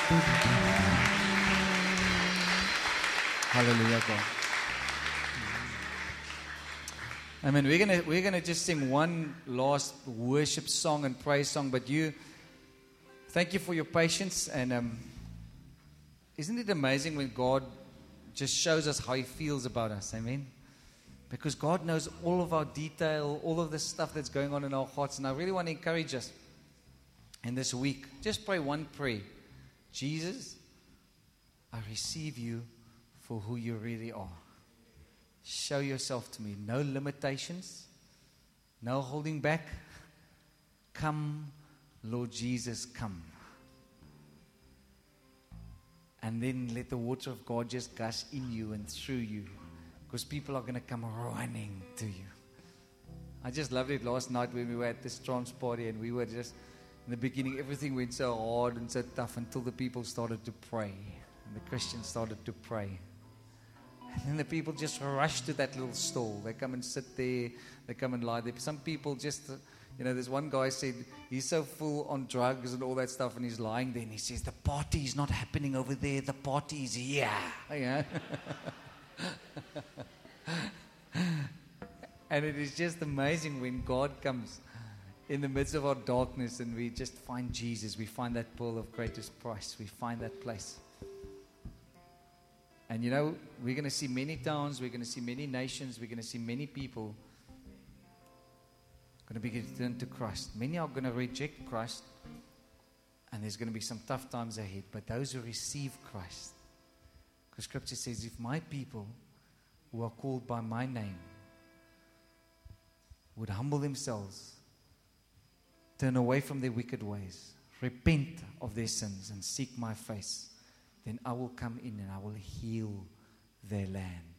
Hallelujah, God. Amen. We're gonna we're gonna just sing one last worship song and praise song. But you, thank you for your patience. And um, isn't it amazing when God just shows us how He feels about us? Amen. Because God knows all of our detail, all of the stuff that's going on in our hearts. And I really want to encourage us in this week. Just pray one prayer. Jesus, I receive you for who you really are. Show yourself to me. No limitations. No holding back. Come, Lord Jesus, come. And then let the water of God just gush in you and through you. Because people are going to come running to you. I just loved it last night when we were at this trance party, and we were just, in the beginning, everything went so hard and so tough until the people started to pray. And the Christians started to pray. And then the people just rush to that little stall. They come and sit there. They come and lie there. Some people just, you know, there's one guy said he's so full on drugs and all that stuff, and he's lying there, and he says, the party is not happening over there. The party is here. Yeah. And it is just amazing when God comes in the midst of our darkness and we just find Jesus. We find that pearl of greatest price. We find that place. And you know, we're going to see many towns, we're going to see many nations, we're going to see many people going to begin to turn to Christ. Many are going to reject Christ, and there's going to be some tough times ahead. But those who receive Christ, because Scripture says, if my people who are called by my name would humble themselves, turn away from their wicked ways, repent of their sins, and seek my face, then I will come in and I will heal their land.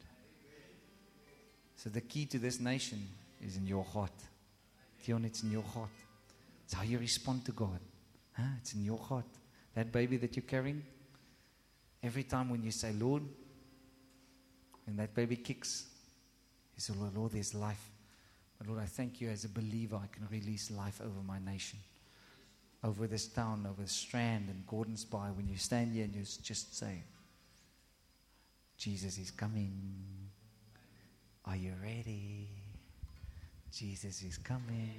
So the key to this nation is in your heart. Dion, it's in your heart. It's how you respond to God. Huh? It's in your heart. That baby that you're carrying, every time when you say, Lord, when that baby kicks, you say, Lord, Lord, there's life. But Lord, I thank you as a believer, I can release life over my nation, over this town, over Strand and Gordon's Bay. When you stand here and you just say, Jesus is coming. Are you ready? Jesus is coming.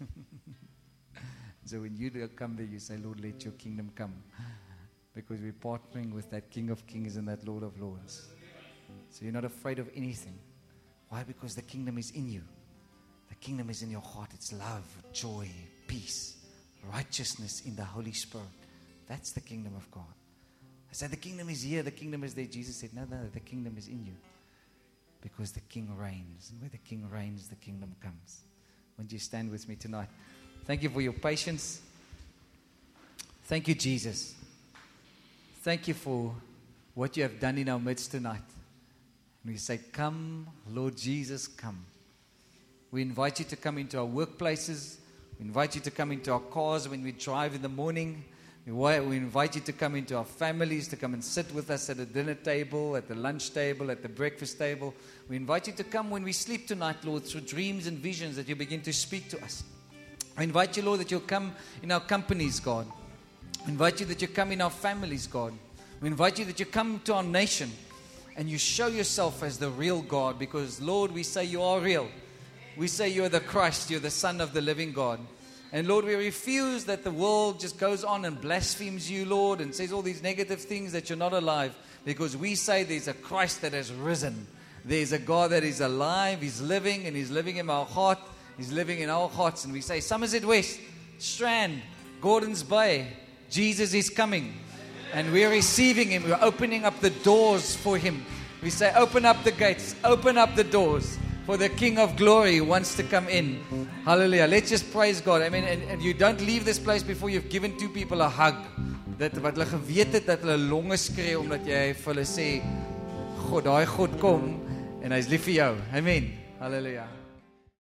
So when you come there, you say, Lord, let your kingdom come. Because we're partnering with that King of Kings and that Lord of Lords. So you're not afraid of anything. Why? Because the kingdom is in you. The kingdom is in your heart. It's love, joy, peace, righteousness in the Holy Spirit. That's the kingdom of God. I said, the kingdom is here, the kingdom is there. Jesus said, no, no, the kingdom is in you. Because the King reigns. And where the King reigns, the kingdom comes. Won't you stand with me tonight? Thank you for your patience. Thank you, Jesus. Thank you for what you have done in our midst tonight. And we say, come, Lord Jesus, come. We invite you to come into our workplaces. We invite you to come into our cars when we drive in the morning. We invite you to come into our families, to come and sit with us at a dinner table, at the lunch table, at the breakfast table. We invite you to come when we sleep tonight, Lord, through dreams and visions that you begin to speak to us. I invite you, Lord, that you'll come in our companies, God. We invite you that you come in our families, God. We invite you that you come to our nation and you show yourself as the real God, because, Lord, we say you are real. We say you're the Christ, you're the Son of the living God. And Lord, we refuse that the world just goes on and blasphemes you, Lord, and says all these negative things that you're not alive, because we say there's a Christ that has risen. There's a God that is alive, He's living, and He's living in our heart. He's living in our hearts. And we say, Somerset West, Strand, Gordons Bay, Jesus is coming. And we're receiving Him. We're opening up the doors for Him. We say, open up the gates, open up the doors for the King of Glory who wants to come in. Hallelujah. Let's just praise God. I mean, and, and you don't leave this place before you've given two people a hug. Dat wat hulle geweet het dat hulle longe skree omdat jy vir hulle sê, God, daai God kom en hy's lief vir jou. Amen. Hallelujah.